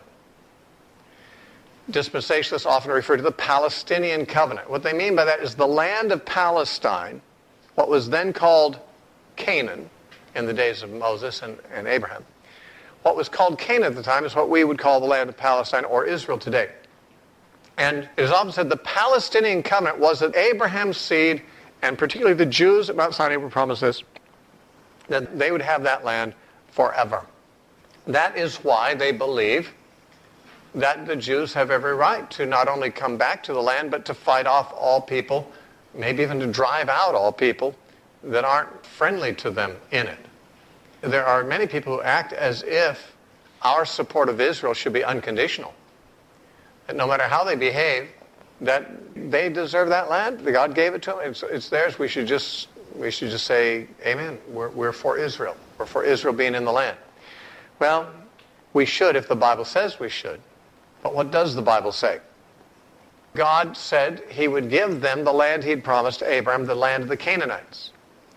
Dispensationalists often refer to the Palestinian covenant. What they mean by that is the land of Palestine, what was then called Canaan in the days of Moses and, and Abraham. What was called Canaan at the time is what we would call the land of Palestine or Israel today. And it is often said the Palestinian covenant was that Abraham's seed, and particularly the Jews at Mount Sinai were promised this, that they would have that land forever. That is why they believe that the Jews have every right to not only come back to the land, but to fight off all people, maybe even to drive out all people that aren't friendly to them in it. There are many people who act as if our support of Israel should be unconditional. That no matter how they behave, that they deserve that land. God gave it to them. It's, it's theirs. We should just we should just say, amen. We're, we're for Israel. We're for Israel being in the land. Well, we should if the Bible says we should. But what does the Bible say? God said He would give them the land He'd promised to Abraham, the land of the Canaanites.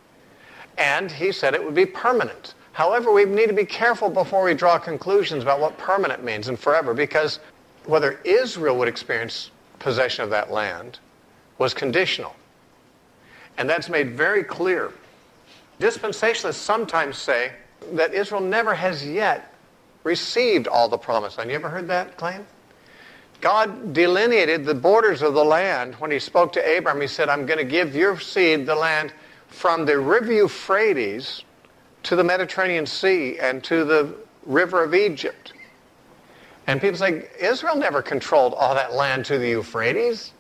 And He said it would be permanent. However, we need to be careful before we draw conclusions about what permanent means and forever, because whether Israel would experience possession of that land was conditional. And that's made very clear. Dispensationalists sometimes say that Israel never has yet received all the promised land. You ever heard that claim? God delineated the borders of the land when He spoke to Abraham. He said, I'm going to give your seed the land from the river Euphrates to the Mediterranean Sea and to the river of Egypt. And people say, Israel never controlled all that land to the Euphrates.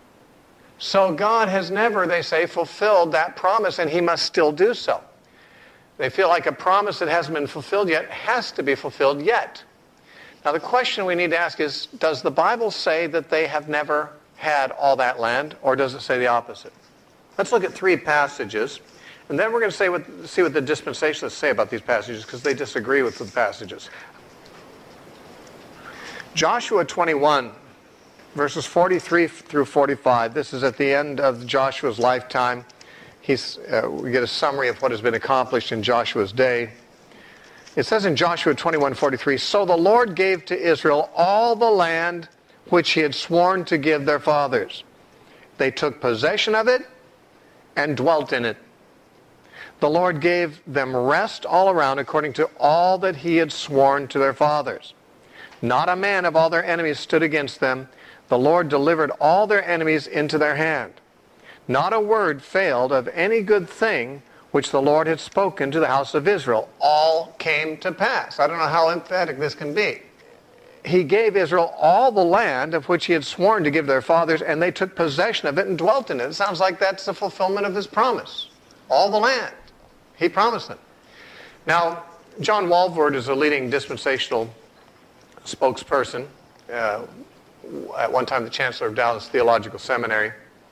So God has never, they say, fulfilled that promise, and He must still do so. They feel like a promise that hasn't been fulfilled yet has to be fulfilled yet. Now the question we need to ask is, does the Bible say that they have never had all that land, or does it say the opposite? Let's look at three passages, and then we're going to say what, see what the dispensationalists say about these passages, because they disagree with the passages. Joshua twenty-one, verses forty-three through forty-five. This is at the end of Joshua's lifetime. he's, uh, we get a summary of what has been accomplished in Joshua's day. It says in Joshua twenty-one forty-three, "So the Lord gave to Israel all the land which he had sworn to give their fathers. They took possession of it and dwelt in it. The Lord gave them rest all around according to all that he had sworn to their fathers. Not a man of all their enemies stood against them. The Lord delivered all their enemies into their hand. Not a word failed of any good thing which the Lord had spoken to the house of Israel. All came to pass." I don't know how emphatic this can be. He gave Israel all the land of which he had sworn to give their fathers, and they took possession of it and dwelt in it. It sounds like that's the fulfillment of his promise. All the land. He promised them. Now, John Walvoord is a leading dispensational spokesperson, uh, at one time the chancellor of Dallas Theological Seminary.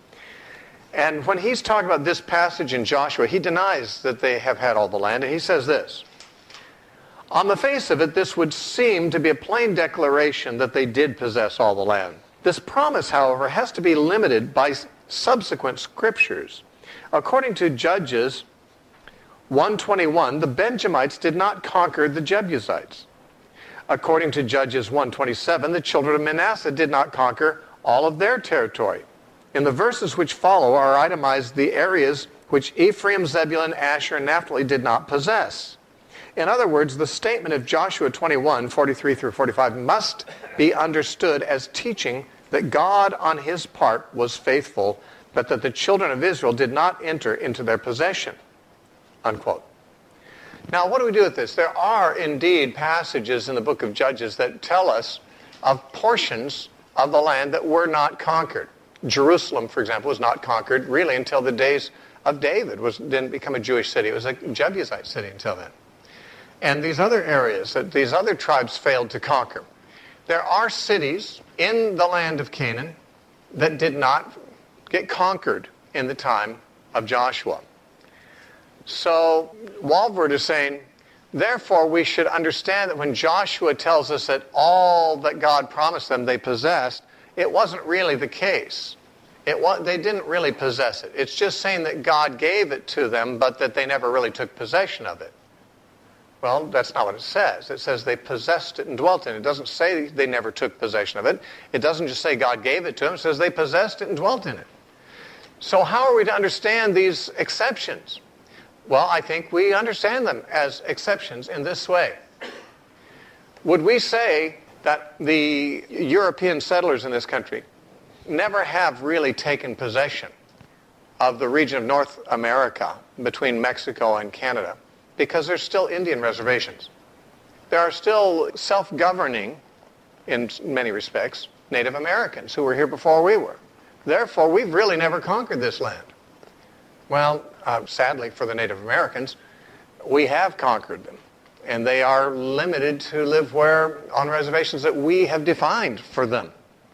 And when he's talking about this passage in Joshua, he denies that they have had all the land, and he says this: "On the face of it, this would seem to be a plain declaration that they did possess all the land. This promise, however, has to be limited by subsequent scriptures. According to Judges one twenty-one, the Benjamites did not conquer the Jebusites. According to Judges one twenty-seven, the children of Manasseh did not conquer all of their territory. In the verses which follow are itemized the areas which Ephraim, Zebulun, Asher, and Naphtali did not possess. In other words, the statement of Joshua twenty-one forty-three through forty-five must be understood as teaching that God on his part was faithful, but that the children of Israel did not enter into their possession." Unquote. Now, what do we do with this? There are indeed passages in the book of Judges that tell us of portions of the land that were not conquered. Jerusalem, for example, was not conquered really until the days of David. Was didn't become a Jewish city. It was a Jebusite city until then. And these other areas that these other tribes failed to conquer. There are cities in the land of Canaan that did not get conquered in the time of Joshua. So Walvoord is saying, therefore we should understand that when Joshua tells us that all that God promised them they possessed, it wasn't really the case. It was, they didn't really possess it. It's just saying that God gave it to them, but that they never really took possession of it. Well, that's not what it says. It says they possessed it and dwelt in it. It doesn't say they never took possession of it. It doesn't just say God gave it to them. It says they possessed it and dwelt in it. So how are we to understand these exceptions? Well, I think we understand them as exceptions in this way. Would we say that the European settlers in this country never have really taken possession of the region of North America between Mexico and Canada? Because there's still Indian reservations. There are still self-governing, in many respects, Native Americans who were here before we were. Therefore, we've really never conquered this land. Well, uh, sadly for the Native Americans, we have conquered them. And they are limited to live where, on reservations that we have defined for them.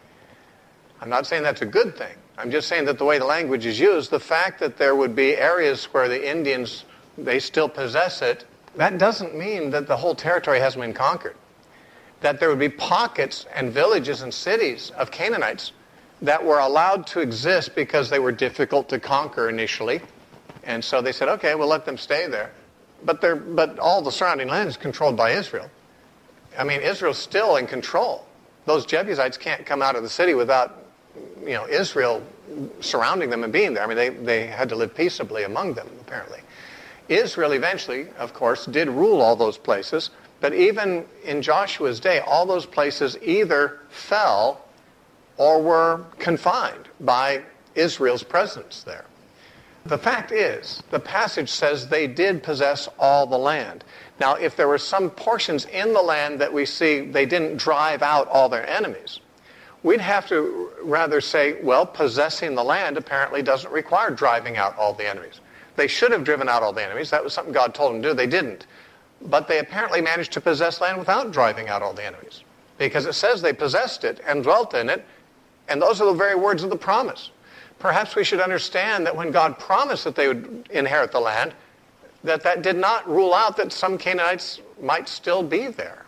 I'm not saying that's a good thing. I'm just saying that the way the language is used, the fact that there would be areas where the Indians, they still possess it, that doesn't mean that the whole territory hasn't been conquered. That there would be pockets and villages and cities of Canaanites that were allowed to exist because they were difficult to conquer initially. And so they said, okay, we'll let them stay there. But they're, but all the surrounding land is controlled by Israel. I mean, Israel's still in control. Those Jebusites can't come out of the city without, you know, Israel surrounding them and being there. I mean, they, they had to live peaceably among them, apparently. Israel eventually, of course, did rule all those places. But even in Joshua's day, all those places either fell or were confined by Israel's presence there. The fact is, the passage says they did possess all the land. Now, if there were some portions in the land that we see they didn't drive out all their enemies, we'd have to rather say, well, possessing the land apparently doesn't require driving out all the enemies. They should have driven out all the enemies. That was something God told them to do. They didn't. But they apparently managed to possess land without driving out all the enemies. Because it says they possessed it and dwelt in it, and those are the very words of the promise. Perhaps we should understand that when God promised that they would inherit the land, that that did not rule out that some Canaanites might still be there.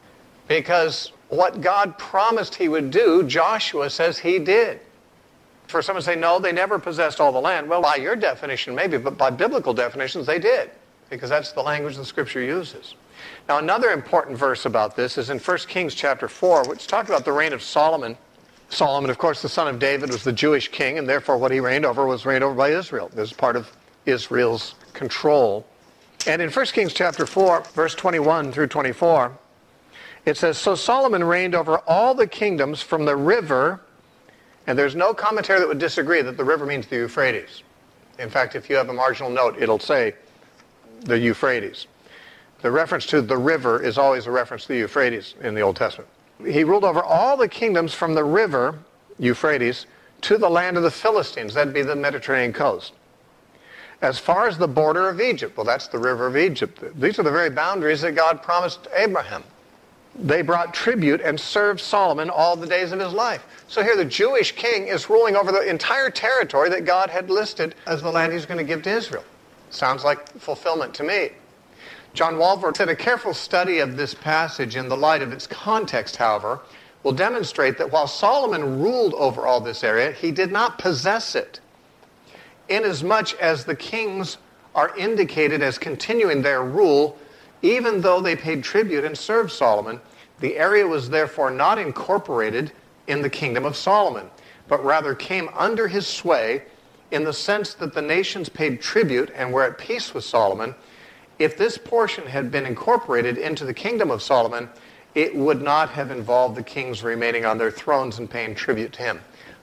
Because what God promised he would do, Joshua says he did. For someone to say, no, they never possessed all the land. Well, by your definition, maybe, but by biblical definitions, they did, because that's the language the Scripture uses. Now, another important verse about this is in First Kings chapter four, which talks about the reign of Solomon. Solomon, of course, the son of David, was the Jewish king, and therefore what he reigned over was reigned over by Israel. This is part of Israel's control. And in First Kings chapter four, verse twenty-one through twenty-four, it says, so Solomon reigned over all the kingdoms from the river. And there's no commentary that would disagree that the river means the Euphrates. In fact, if you have a marginal note, it'll say the Euphrates. The reference to the river is always a reference to the Euphrates in the Old Testament. He ruled over all the kingdoms from the river, Euphrates, to the land of the Philistines. That'd be the Mediterranean coast. As far as the border of Egypt. Well, that's the river of Egypt. These are the very boundaries that God promised Abraham. They brought tribute and served Solomon all the days of his life. So here the Jewish king is ruling over the entire territory that God had listed as the land he's going to give to Israel. Sounds like fulfillment to me. John Walvoord said a careful study of this passage in the light of its context, however, will demonstrate that while Solomon ruled over all this area, he did not possess it. Inasmuch as the kings are indicated as continuing their rule, even though they paid tribute and served Solomon, the area was therefore not incorporated in the kingdom of Solomon, but rather came under his sway in the sense that the nations paid tribute and were at peace with Solomon. If this portion had been incorporated into the kingdom of Solomon, it would not have involved the kings remaining on their thrones and paying tribute to him.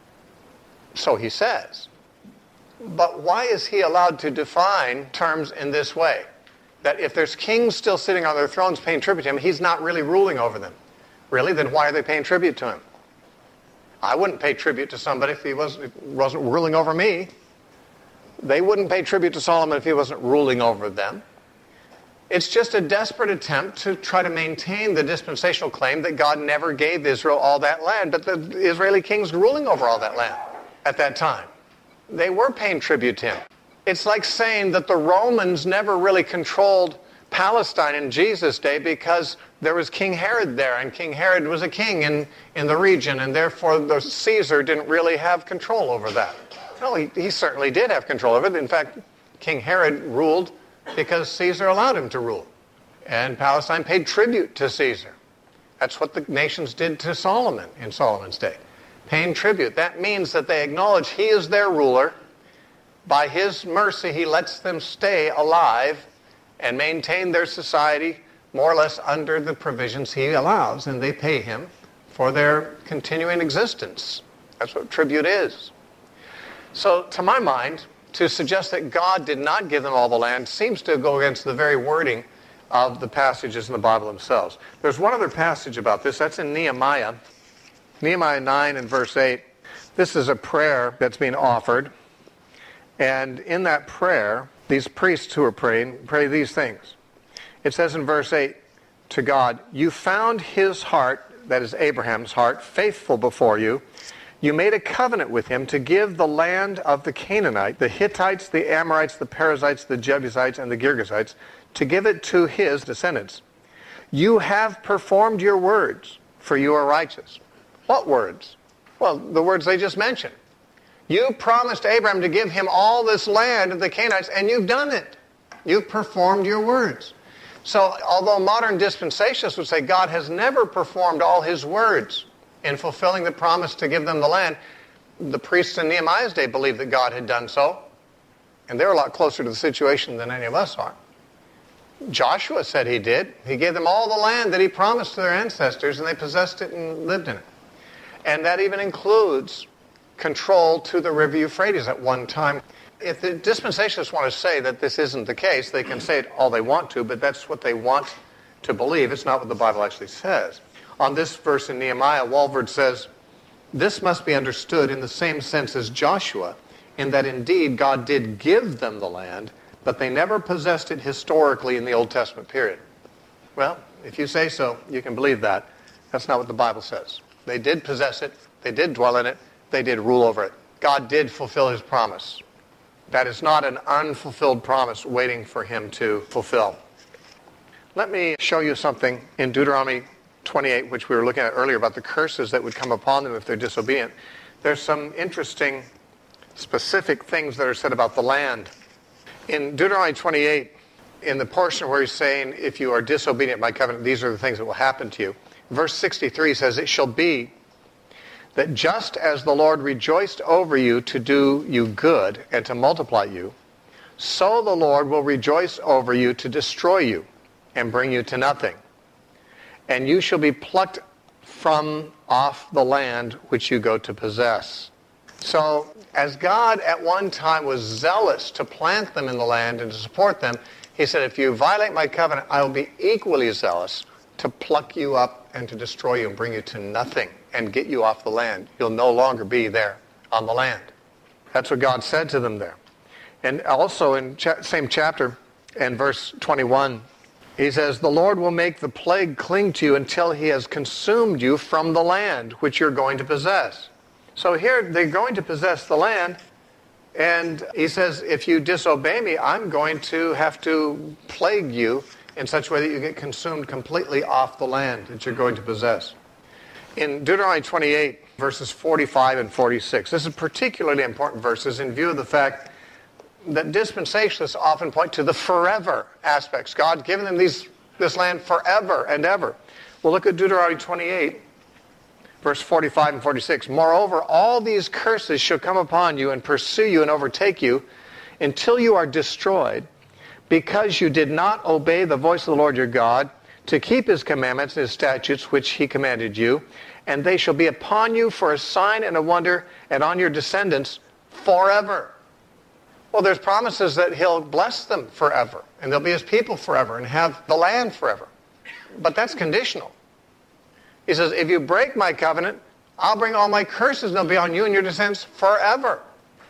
So he says. But why is he allowed to define terms in this way? That if there's kings still sitting on their thrones paying tribute to him, he's not really ruling over them. Really? Then why are they paying tribute to him? I wouldn't pay tribute to somebody if he wasn't, wasn't ruling over me. They wouldn't pay tribute to Solomon if he wasn't ruling over them. It's just a desperate attempt to try to maintain the dispensational claim that God never gave Israel all that land, but the Israeli kings ruling over all that land at that time. They were paying tribute to him. It's like saying that the Romans never really controlled Palestine in Jesus' day because there was King Herod there, and King Herod was a king in, in the region, and therefore the Caesar didn't really have control over that. Well, he, he certainly did have control over it. In fact, King Herod ruled because Caesar allowed him to rule. And Palestine paid tribute to Caesar. That's what the nations did to Solomon in Solomon's day. Paying tribute. That means that they acknowledge he is their ruler. By his mercy, he lets them stay alive and maintain their society more or less under the provisions he allows, and they pay him for their continuing existence. That's what tribute is. So, to my mind, to suggest that God did not give them all the land seems to go against the very wording of the passages in the Bible themselves. There's one other passage about this. That's in Nehemiah. Nehemiah nine and verse eight. This is a prayer that's being offered. And in that prayer, these priests who are praying, pray these things. It says in verse eight to God, you found his heart, that is Abraham's heart, faithful before you. You made a covenant with him to give the land of the Canaanite, the Hittites, the Amorites, the Perizzites, the Jebusites, and the Girgashites, to give it to his descendants. You have performed your words, for you are righteous. What words? Well, the words they just mentioned. You promised Abraham to give him all this land of the Canaanites, and you've done it. You've performed your words. So, although modern dispensationalists would say God has never performed all his words in fulfilling the promise to give them the land, the priests in Nehemiah's day believed that God had done so, and they're a lot closer to the situation than any of us are. Joshua said he did. He gave them all the land that he promised to their ancestors, and they possessed it and lived in it. And that even includes control to the river Euphrates at one time. If the dispensationalists want to say that this isn't the case, they can say it all they want to, but that's what they want to believe. It's not what the Bible actually says. On this verse in Nehemiah, Walvoord says, this must be understood in the same sense as Joshua, in that indeed God did give them the land, but they never possessed it historically in the Old Testament period. Well, if you say so, you can believe that. That's not what the Bible says. They did possess it. They did dwell in it. They did rule over it. God did fulfill his promise. That is not an unfulfilled promise waiting for him to fulfill. Let me show you something in Deuteronomy twenty-eight, which we were looking at earlier, about the curses that would come upon them if they're disobedient. There's some interesting specific things that are said about the land. In Deuteronomy twenty-eight, in the portion where he's saying, if you are disobedient by covenant, these are the things that will happen to you. Verse sixty-three says, it shall be that just as the Lord rejoiced over you to do you good and to multiply you, so the Lord will rejoice over you to destroy you and bring you to nothing. And you shall be plucked from off the land which you go to possess. So, as God at one time was zealous to plant them in the land and to support them, he said, if you violate my covenant, I will be equally zealous to pluck you up and to destroy you and bring you to nothing and get you off the land. You'll no longer be there on the land. That's what God said to them there. And also in cha- same chapter and verse twenty-one, he says, the Lord will make the plague cling to you until he has consumed you from the land which you're going to possess. So here they're going to possess the land, and he says, if you disobey me, I'm going to have to plague you in such a way that you get consumed completely off the land that you're going to possess. In Deuteronomy twenty-eight, verses forty-five and forty-six, this is particularly important verses in view of the fact that dispensationalists often point to the forever aspects. God's given them these, this land forever and ever. Well, look at Deuteronomy twenty-eight, verse forty-five and forty-six. Moreover, all these curses shall come upon you and pursue you and overtake you until you are destroyed, because you did not obey the voice of the Lord your God to keep his commandments and his statutes which he commanded you, and they shall be upon you for a sign and a wonder, and on your descendants forever. Well, there's promises that he'll bless them forever, and they'll be his people forever, and have the land forever. But that's conditional. He says, if you break my covenant, I'll bring all my curses, and they'll be on you and your descendants forever.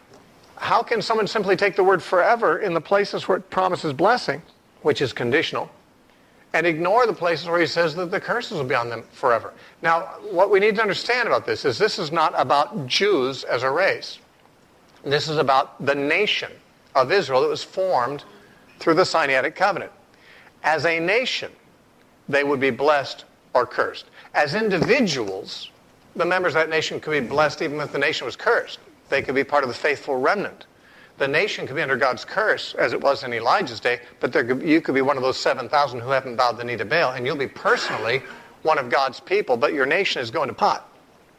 How can someone simply take the word forever in the places where it promises blessing, which is conditional, and ignore the places where he says that the curses will be on them forever? Now, what we need to understand about this is this is not about Jews as a race. This is about the nation of Israel that was formed through the Sinaitic covenant. As a nation, they would be blessed or cursed. As individuals, the members of that nation could be blessed even if the nation was cursed. They could be part of the faithful remnant. The nation could be under God's curse, as it was in Elijah's day, but there could, you could be one of those seven thousand who haven't bowed the knee to Baal, and you'll be personally one of God's people, but your nation is going to pot.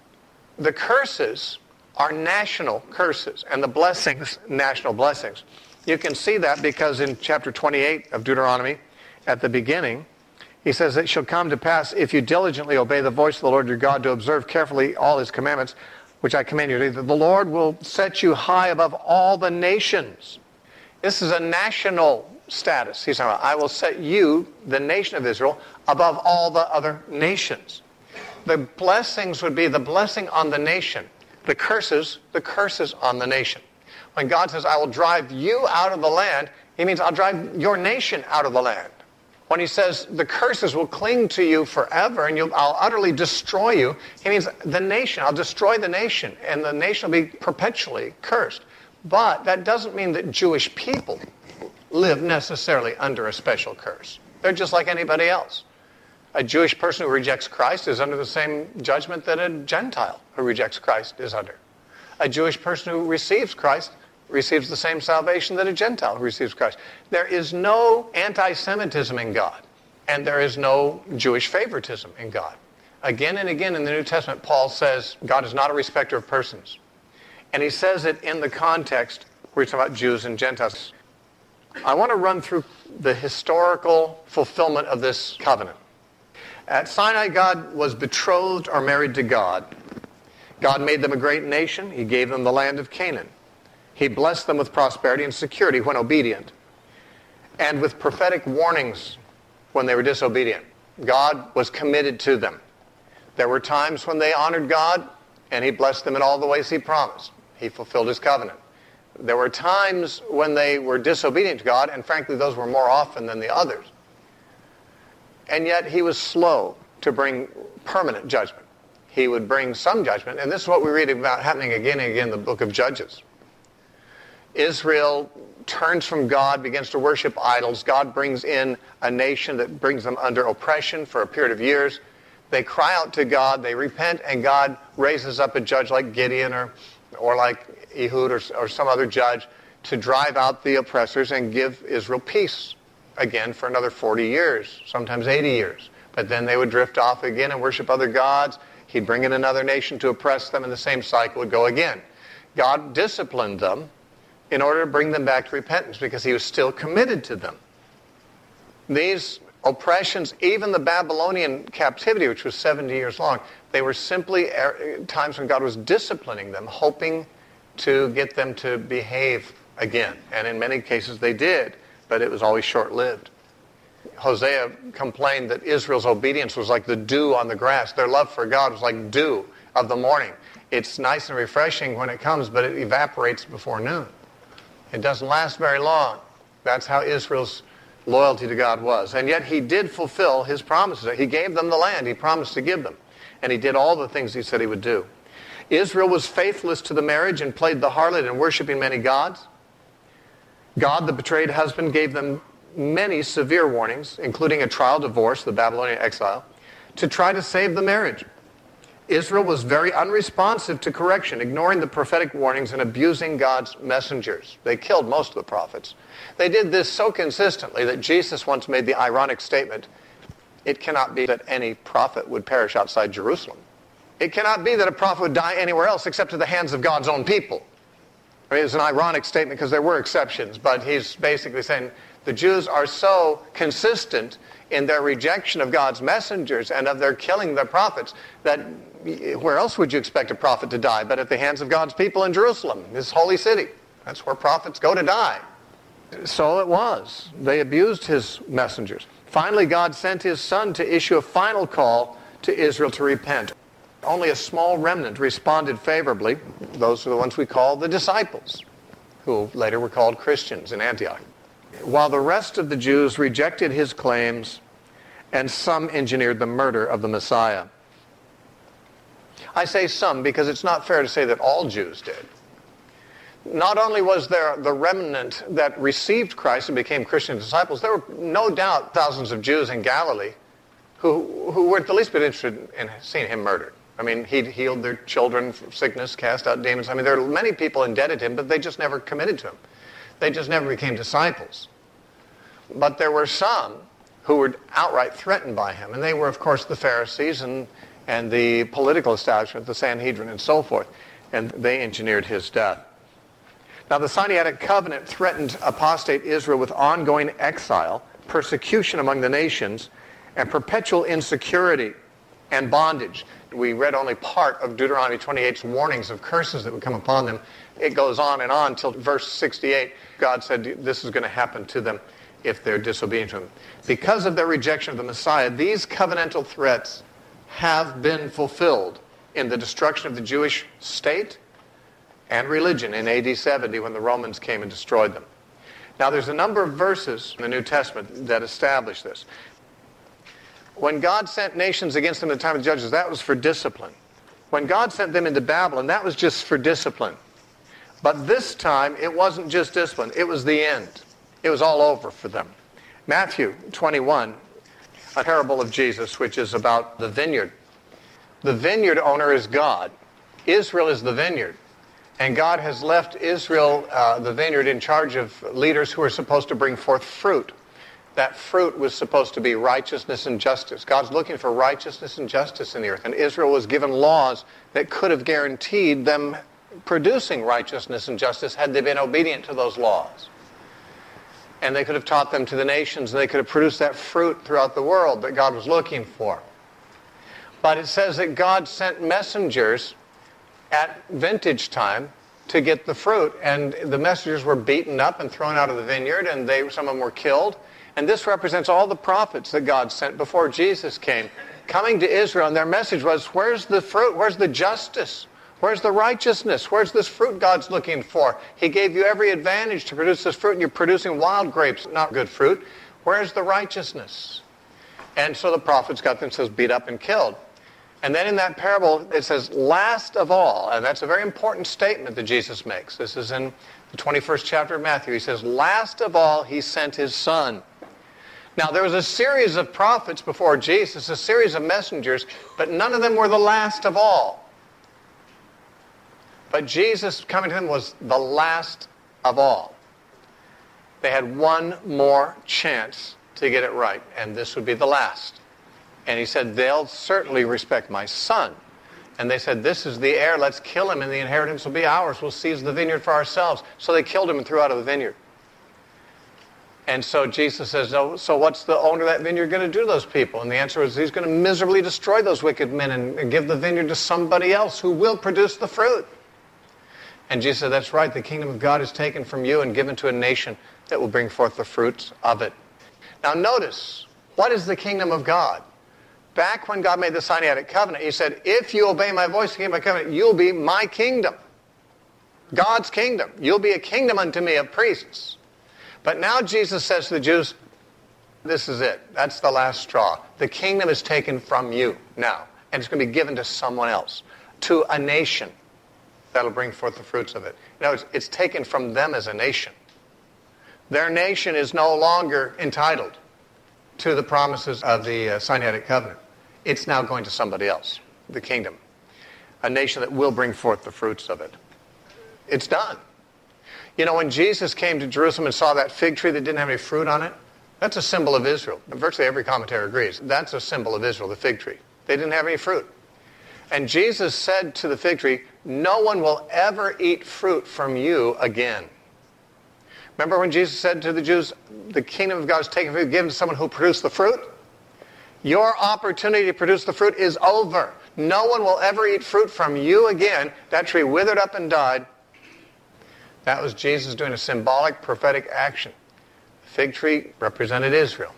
The curses are national curses, and the blessings, national blessings. You can see that because in chapter twenty-eight of Deuteronomy, at the beginning, he says, it shall come to pass, if you diligently obey the voice of the Lord your God to observe carefully all his commandments, which I command you today, that the Lord will set you high above all the nations. This is a national status. He's saying, I will set you, the nation of Israel, above all the other nations. The blessings would be the blessing on the nation. The curses, the curses on the nation. When God says, I will drive you out of the land, he means I'll drive your nation out of the land. When he says the curses will cling to you forever and you'll, I'll utterly destroy you, he means the nation. I'll destroy the nation, and the nation will be perpetually cursed. But that doesn't mean that Jewish people live necessarily under a special curse. They're just like anybody else. A Jewish person who rejects Christ is under the same judgment that a Gentile who rejects Christ is under. A Jewish person who receives Christ receives the same salvation that a Gentile who receives Christ. There is no anti-Semitism in God, and there is no Jewish favoritism in God. Again and again in the New Testament, Paul says God is not a respecter of persons. And he says it in the context where he's talking about Jews and Gentiles. I want to run through the historical fulfillment of this covenant. At Sinai, God was betrothed or married to God. God made them a great nation. He gave them the land of Canaan. He blessed them with prosperity and security when obedient, and with prophetic warnings when they were disobedient. God was committed to them. There were times when they honored God, and he blessed them in all the ways he promised. He fulfilled his covenant. There were times when they were disobedient to God, and frankly, those were more often than the others. And yet he was slow to bring permanent judgment. He would bring some judgment, and this is what we read about happening again and again in the book of Judges. Israel turns from God, begins to worship idols. God brings in a nation that brings them under oppression for a period of years. They cry out to God, they repent, and God raises up a judge like Gideon or, or like Ehud or, or some other judge to drive out the oppressors and give Israel peace again for another forty years, sometimes eighty years. But then they would drift off again and worship other gods. He'd bring in another nation to oppress them, and the same cycle would go again. God disciplined them in order to bring them back to repentance because he was still committed to them. These oppressions, even the Babylonian captivity, which was seventy years long, they were simply times when God was disciplining them, hoping to get them to behave again. And in many cases they did, but it was always short-lived. Hosea complained that Israel's obedience was like the dew on the grass. Their love for God was like dew of the morning. It's nice and refreshing when it comes, but it evaporates before noon. It doesn't last very long. That's how Israel's loyalty to God was. And yet he did fulfill his promises. He gave them the land he promised to give them. And he did all the things he said he would do. Israel was faithless to the marriage and played the harlot in worshiping many gods. God, the betrayed husband, gave them many severe warnings, including a trial divorce, the Babylonian exile, to try to save the marriage. Israel was very unresponsive to correction, ignoring the prophetic warnings and abusing God's messengers. They killed most of the prophets. They did this so consistently that Jesus once made the ironic statement, "It cannot be that any prophet would perish outside Jerusalem. It cannot be that a prophet would die anywhere else except at the hands of God's own people." I mean, it's an ironic statement because there were exceptions, but he's basically saying the Jews are so consistent in their rejection of God's messengers and of their killing their prophets that where else would you expect a prophet to die but at the hands of God's people in Jerusalem, this holy city? That's where prophets go to die. So it was. They abused his messengers. Finally, God sent his son to issue a final call to Israel to repent. Only a small remnant responded favorably. Those are the ones we call the disciples, who later were called Christians in Antioch. While the rest of the Jews rejected his claims, and some engineered the murder of the Messiah. I say some because it's not fair to say that all Jews did. Not only was there the remnant that received Christ and became Christian disciples, there were no doubt thousands of Jews in Galilee who, who weren't the least bit interested in seeing him murdered. I mean, he'd healed their children from sickness, cast out demons. I mean, there are many people indebted to him, but they just never committed to him. They just never became disciples. But there were some who were outright threatened by him, and they were, of course, the Pharisees and, and the political establishment, the Sanhedrin, and so forth, and they engineered his death. Now, the Sinaitic covenant threatened apostate Israel with ongoing exile, persecution among the nations, and perpetual insecurity and bondage. We read only part of Deuteronomy twenty-eight's warnings of curses that would come upon them. It goes on and on until verse sixty-eight. God said this is going to happen to them if they're disobedient to him. Because of their rejection of the Messiah, these covenantal threats have been fulfilled in the destruction of the Jewish state and religion in A D seventy when the Romans came and destroyed them. Now there's a number of verses in the New Testament that establish this. When God sent nations against them at the time of the judges, that was for discipline. When God sent them into Babylon, that was just for discipline. But this time, it wasn't just discipline. It was the end. It was all over for them. Matthew twenty-one, a parable of Jesus, which is about the vineyard. The vineyard owner is God. Israel is the vineyard. And God has left Israel, uh, the vineyard, in charge of leaders who are supposed to bring forth fruit. That fruit was supposed to be righteousness and justice. God's looking for righteousness and justice in the earth. And Israel was given laws that could have guaranteed them producing righteousness and justice had they been obedient to those laws. And they could have taught them to the nations, and they could have produced that fruit throughout the world that God was looking for. But it says that God sent messengers at vintage time to get the fruit, and the messengers were beaten up and thrown out of the vineyard, and they, some of them were killed. And this represents all the prophets that God sent before Jesus came, coming to Israel, and their message was, where's the fruit? Where's the justice? Where's the righteousness? Where's this fruit God's looking for? He gave you every advantage to produce this fruit, and you're producing wild grapes, not good fruit. Where's the righteousness? And so the prophets got themselves beat up and killed. And then in that parable, it says, last of all, and that's a very important statement that Jesus makes. This is in the twenty-first chapter of Matthew. He says, last of all, he sent his son. Now, there was a series of prophets before Jesus, a series of messengers, but none of them were the last of all. But Jesus coming to them was the last of all. They had one more chance to get it right, and this would be the last. And he said, they'll certainly respect my son. And they said, this is the heir, let's kill him, and the inheritance will be ours. We'll seize the vineyard for ourselves. So they killed him and threw out of the vineyard. And so Jesus says, no, so what's the owner of that vineyard going to do to those people? And the answer is, he's going to miserably destroy those wicked men and, and give the vineyard to somebody else who will produce the fruit. And Jesus said, that's right, the kingdom of God is taken from you and given to a nation that will bring forth the fruits of it. Now notice, what is the kingdom of God? Back when God made the Sinaitic covenant, he said, if you obey my voice and keep my covenant, you'll be my kingdom. God's kingdom. You'll be a kingdom unto me of priests. But now Jesus says to the Jews, this is it. That's the last straw. The kingdom is taken from you now, and it's going to be given to someone else, to a nation that'll bring forth the fruits of it. You know, it's, it's taken from them as a nation. Their nation is no longer entitled to the promises of the uh, Sinaitic covenant. It's now going to somebody else, the kingdom, a nation that will bring forth the fruits of it. It's done. You know, when Jesus came to Jerusalem and saw that fig tree that didn't have any fruit on it, that's a symbol of Israel. Virtually every commentator agrees. That's a symbol of Israel, the fig tree. They didn't have any fruit. And Jesus said to the fig tree, no one will ever eat fruit from you again. Remember when Jesus said to the Jews, the kingdom of God is taken from you, given to someone who produced the fruit? Your opportunity to produce the fruit is over. No one will ever eat fruit from you again. That tree withered up and died. That was Jesus doing a symbolic prophetic action. The fig tree represented Israel.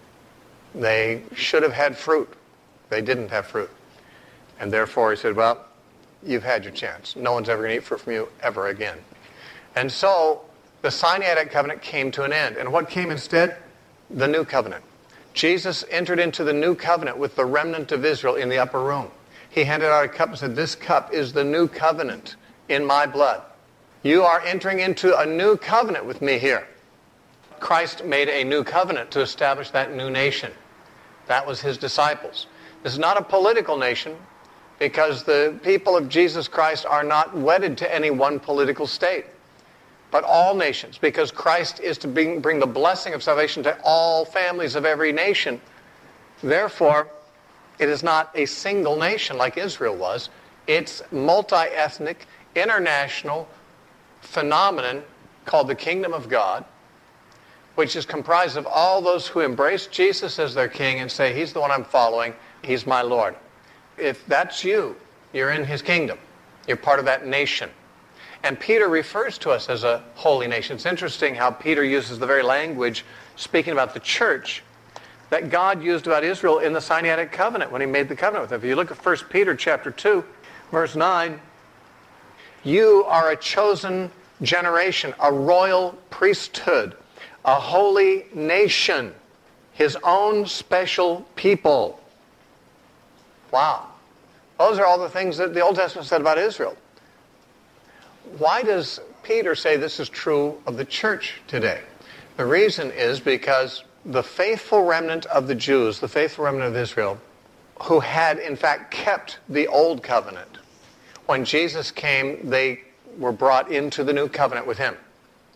They should have had fruit. They didn't have fruit. And therefore he said, well, you've had your chance. No one's ever going to eat fruit from you ever again. And so the Sinaitic covenant came to an end. And what came instead? The new covenant. Jesus entered into the new covenant with the remnant of Israel in the upper room. He handed out a cup and said, this cup is the new covenant in my blood. You are entering into a new covenant with me here. Christ made a new covenant to establish that new nation. That was his disciples. This is not a political nation because the people of Jesus Christ are not wedded to any one political state, but all nations, because Christ is to bring, bring the blessing of salvation to all families of every nation. Therefore, it is not a single nation like Israel was. It's multi-ethnic, international phenomenon called the kingdom of God, which is comprised of all those who embrace Jesus as their king and say, he's the one I'm following, he's my Lord. If that's you, you're in his kingdom. You're part of that nation. And Peter refers to us as a holy nation. It's interesting how Peter uses the very language, speaking about the church, that God used about Israel in the Sinaitic covenant when he made the covenant with them. If you look at First Peter chapter two, verse nine, you are a chosen generation, a royal priesthood, a holy nation, his own special people. Wow. Those are all the things that the Old Testament said about Israel. Why does Peter say this is true of the church today? The reason is because the faithful remnant of the Jews, the faithful remnant of Israel, who had in fact kept the old covenant, when Jesus came, they were brought into the new covenant with him.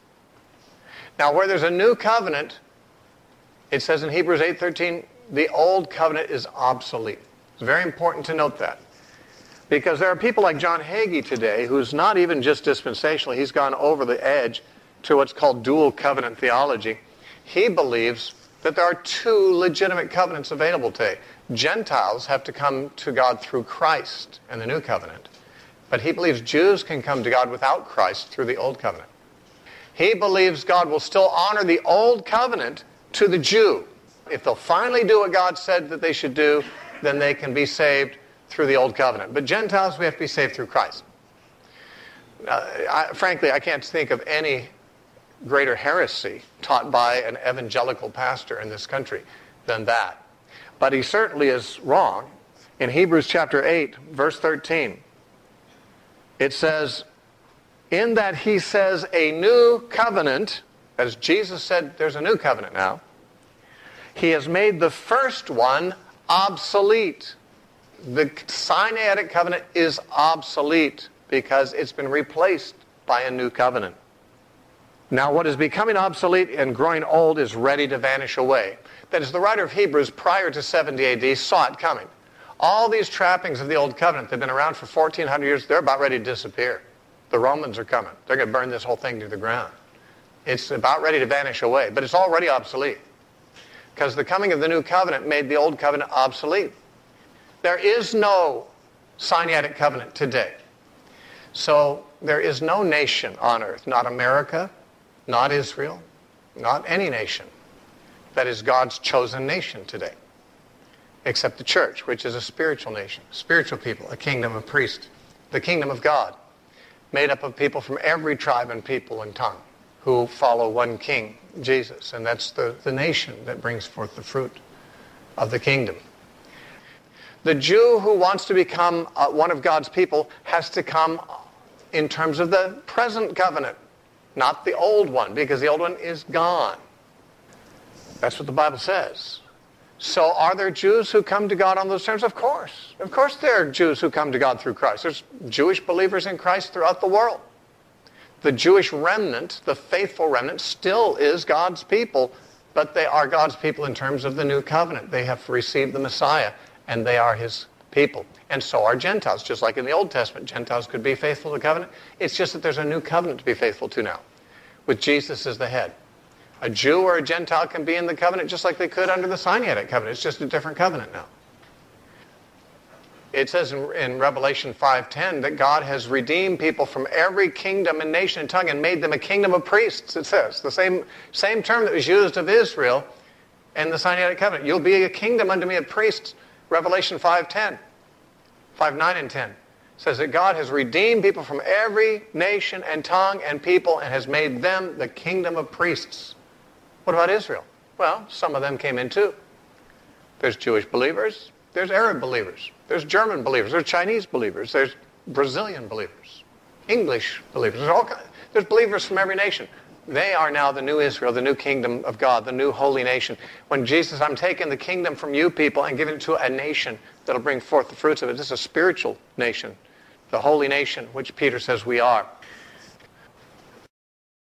Now, where there's a new covenant, it says in Hebrews eight thirteen, the old covenant is obsolete. It's very important to note that. Because there are people like John Hagee today, who's not even just dispensational, he's gone over the edge to what's called dual covenant theology. He believes that there are two legitimate covenants available today. Gentiles have to come to God through Christ and the new covenant. But he believes Jews can come to God without Christ through the old covenant. He believes God will still honor the old covenant to the Jew. If they'll finally do what God said that they should do, then they can be saved through the old covenant. But Gentiles, we have to be saved through Christ. Uh, I, frankly, I can't think of any greater heresy taught by an evangelical pastor in this country than that. But he certainly is wrong. In Hebrews chapter eight, verse thirteen, it says, in that he says a new covenant, as Jesus said there's a new covenant now, he has made the first one obsolete. The Sinaitic covenant is obsolete. because it's been replaced by a new covenant. Now, what is becoming obsolete and growing old is ready to vanish away. That is, the writer of Hebrews, prior to seventy A D, saw it coming. All these trappings of the old covenant that have been around for fourteen hundred years, they're about ready to disappear. The Romans are coming. They're going to burn this whole thing to the ground. It's about ready to vanish away, but it's already obsolete, because the coming of the new covenant made the old covenant obsolete. There is no Sinaitic covenant today. So there is no nation on earth, not America, not Israel, not any nation, that is God's chosen nation today, except the church, which is a spiritual nation, spiritual people, a kingdom of priests, the kingdom of God, made up of people from every tribe and people and tongue who follow one king, Jesus. And that's the, the nation that brings forth the fruit of the kingdom. The Jew who wants to become uh, one of God's people has to come in terms of the present covenant, not the old one, because the old one is gone. That's what the Bible says. So are there Jews who come to God on those terms? Of course. Of course there are Jews who come to God through Christ. There's Jewish believers in Christ throughout the world. The Jewish remnant, the faithful remnant, still is God's people, but they are God's people in terms of the new covenant. They have received the Messiah, and they are his people. And so are Gentiles. Just like in the Old Testament, Gentiles could be faithful to the covenant. It's just that there's a new covenant to be faithful to now, with Jesus as the head. A Jew or a Gentile can be in the covenant just like they could under the Sinaitic covenant. It's just a different covenant now. It says in, in Revelation five ten that God has redeemed people from every kingdom and nation and tongue and made them a kingdom of priests, it says. The same, same term that was used of Israel in the Sinaitic covenant. You'll be a kingdom unto me of priests, Revelation five ten, five nine and ten. Says that God has redeemed people from every nation and tongue and people and has made them the kingdom of priests. What about Israel? Well, some of them came in too. There's Jewish believers, there's Arab believers, there's German believers, there's Chinese believers, there's Brazilian believers, English believers. There's all kinds, there's believers from every nation. They are now the new Israel, the new kingdom of God, the new holy nation. When Jesus, I'm taking the kingdom from you people and giving it to a nation that'll bring forth the fruits of it. This is a spiritual nation, the holy nation, which Peter says we are.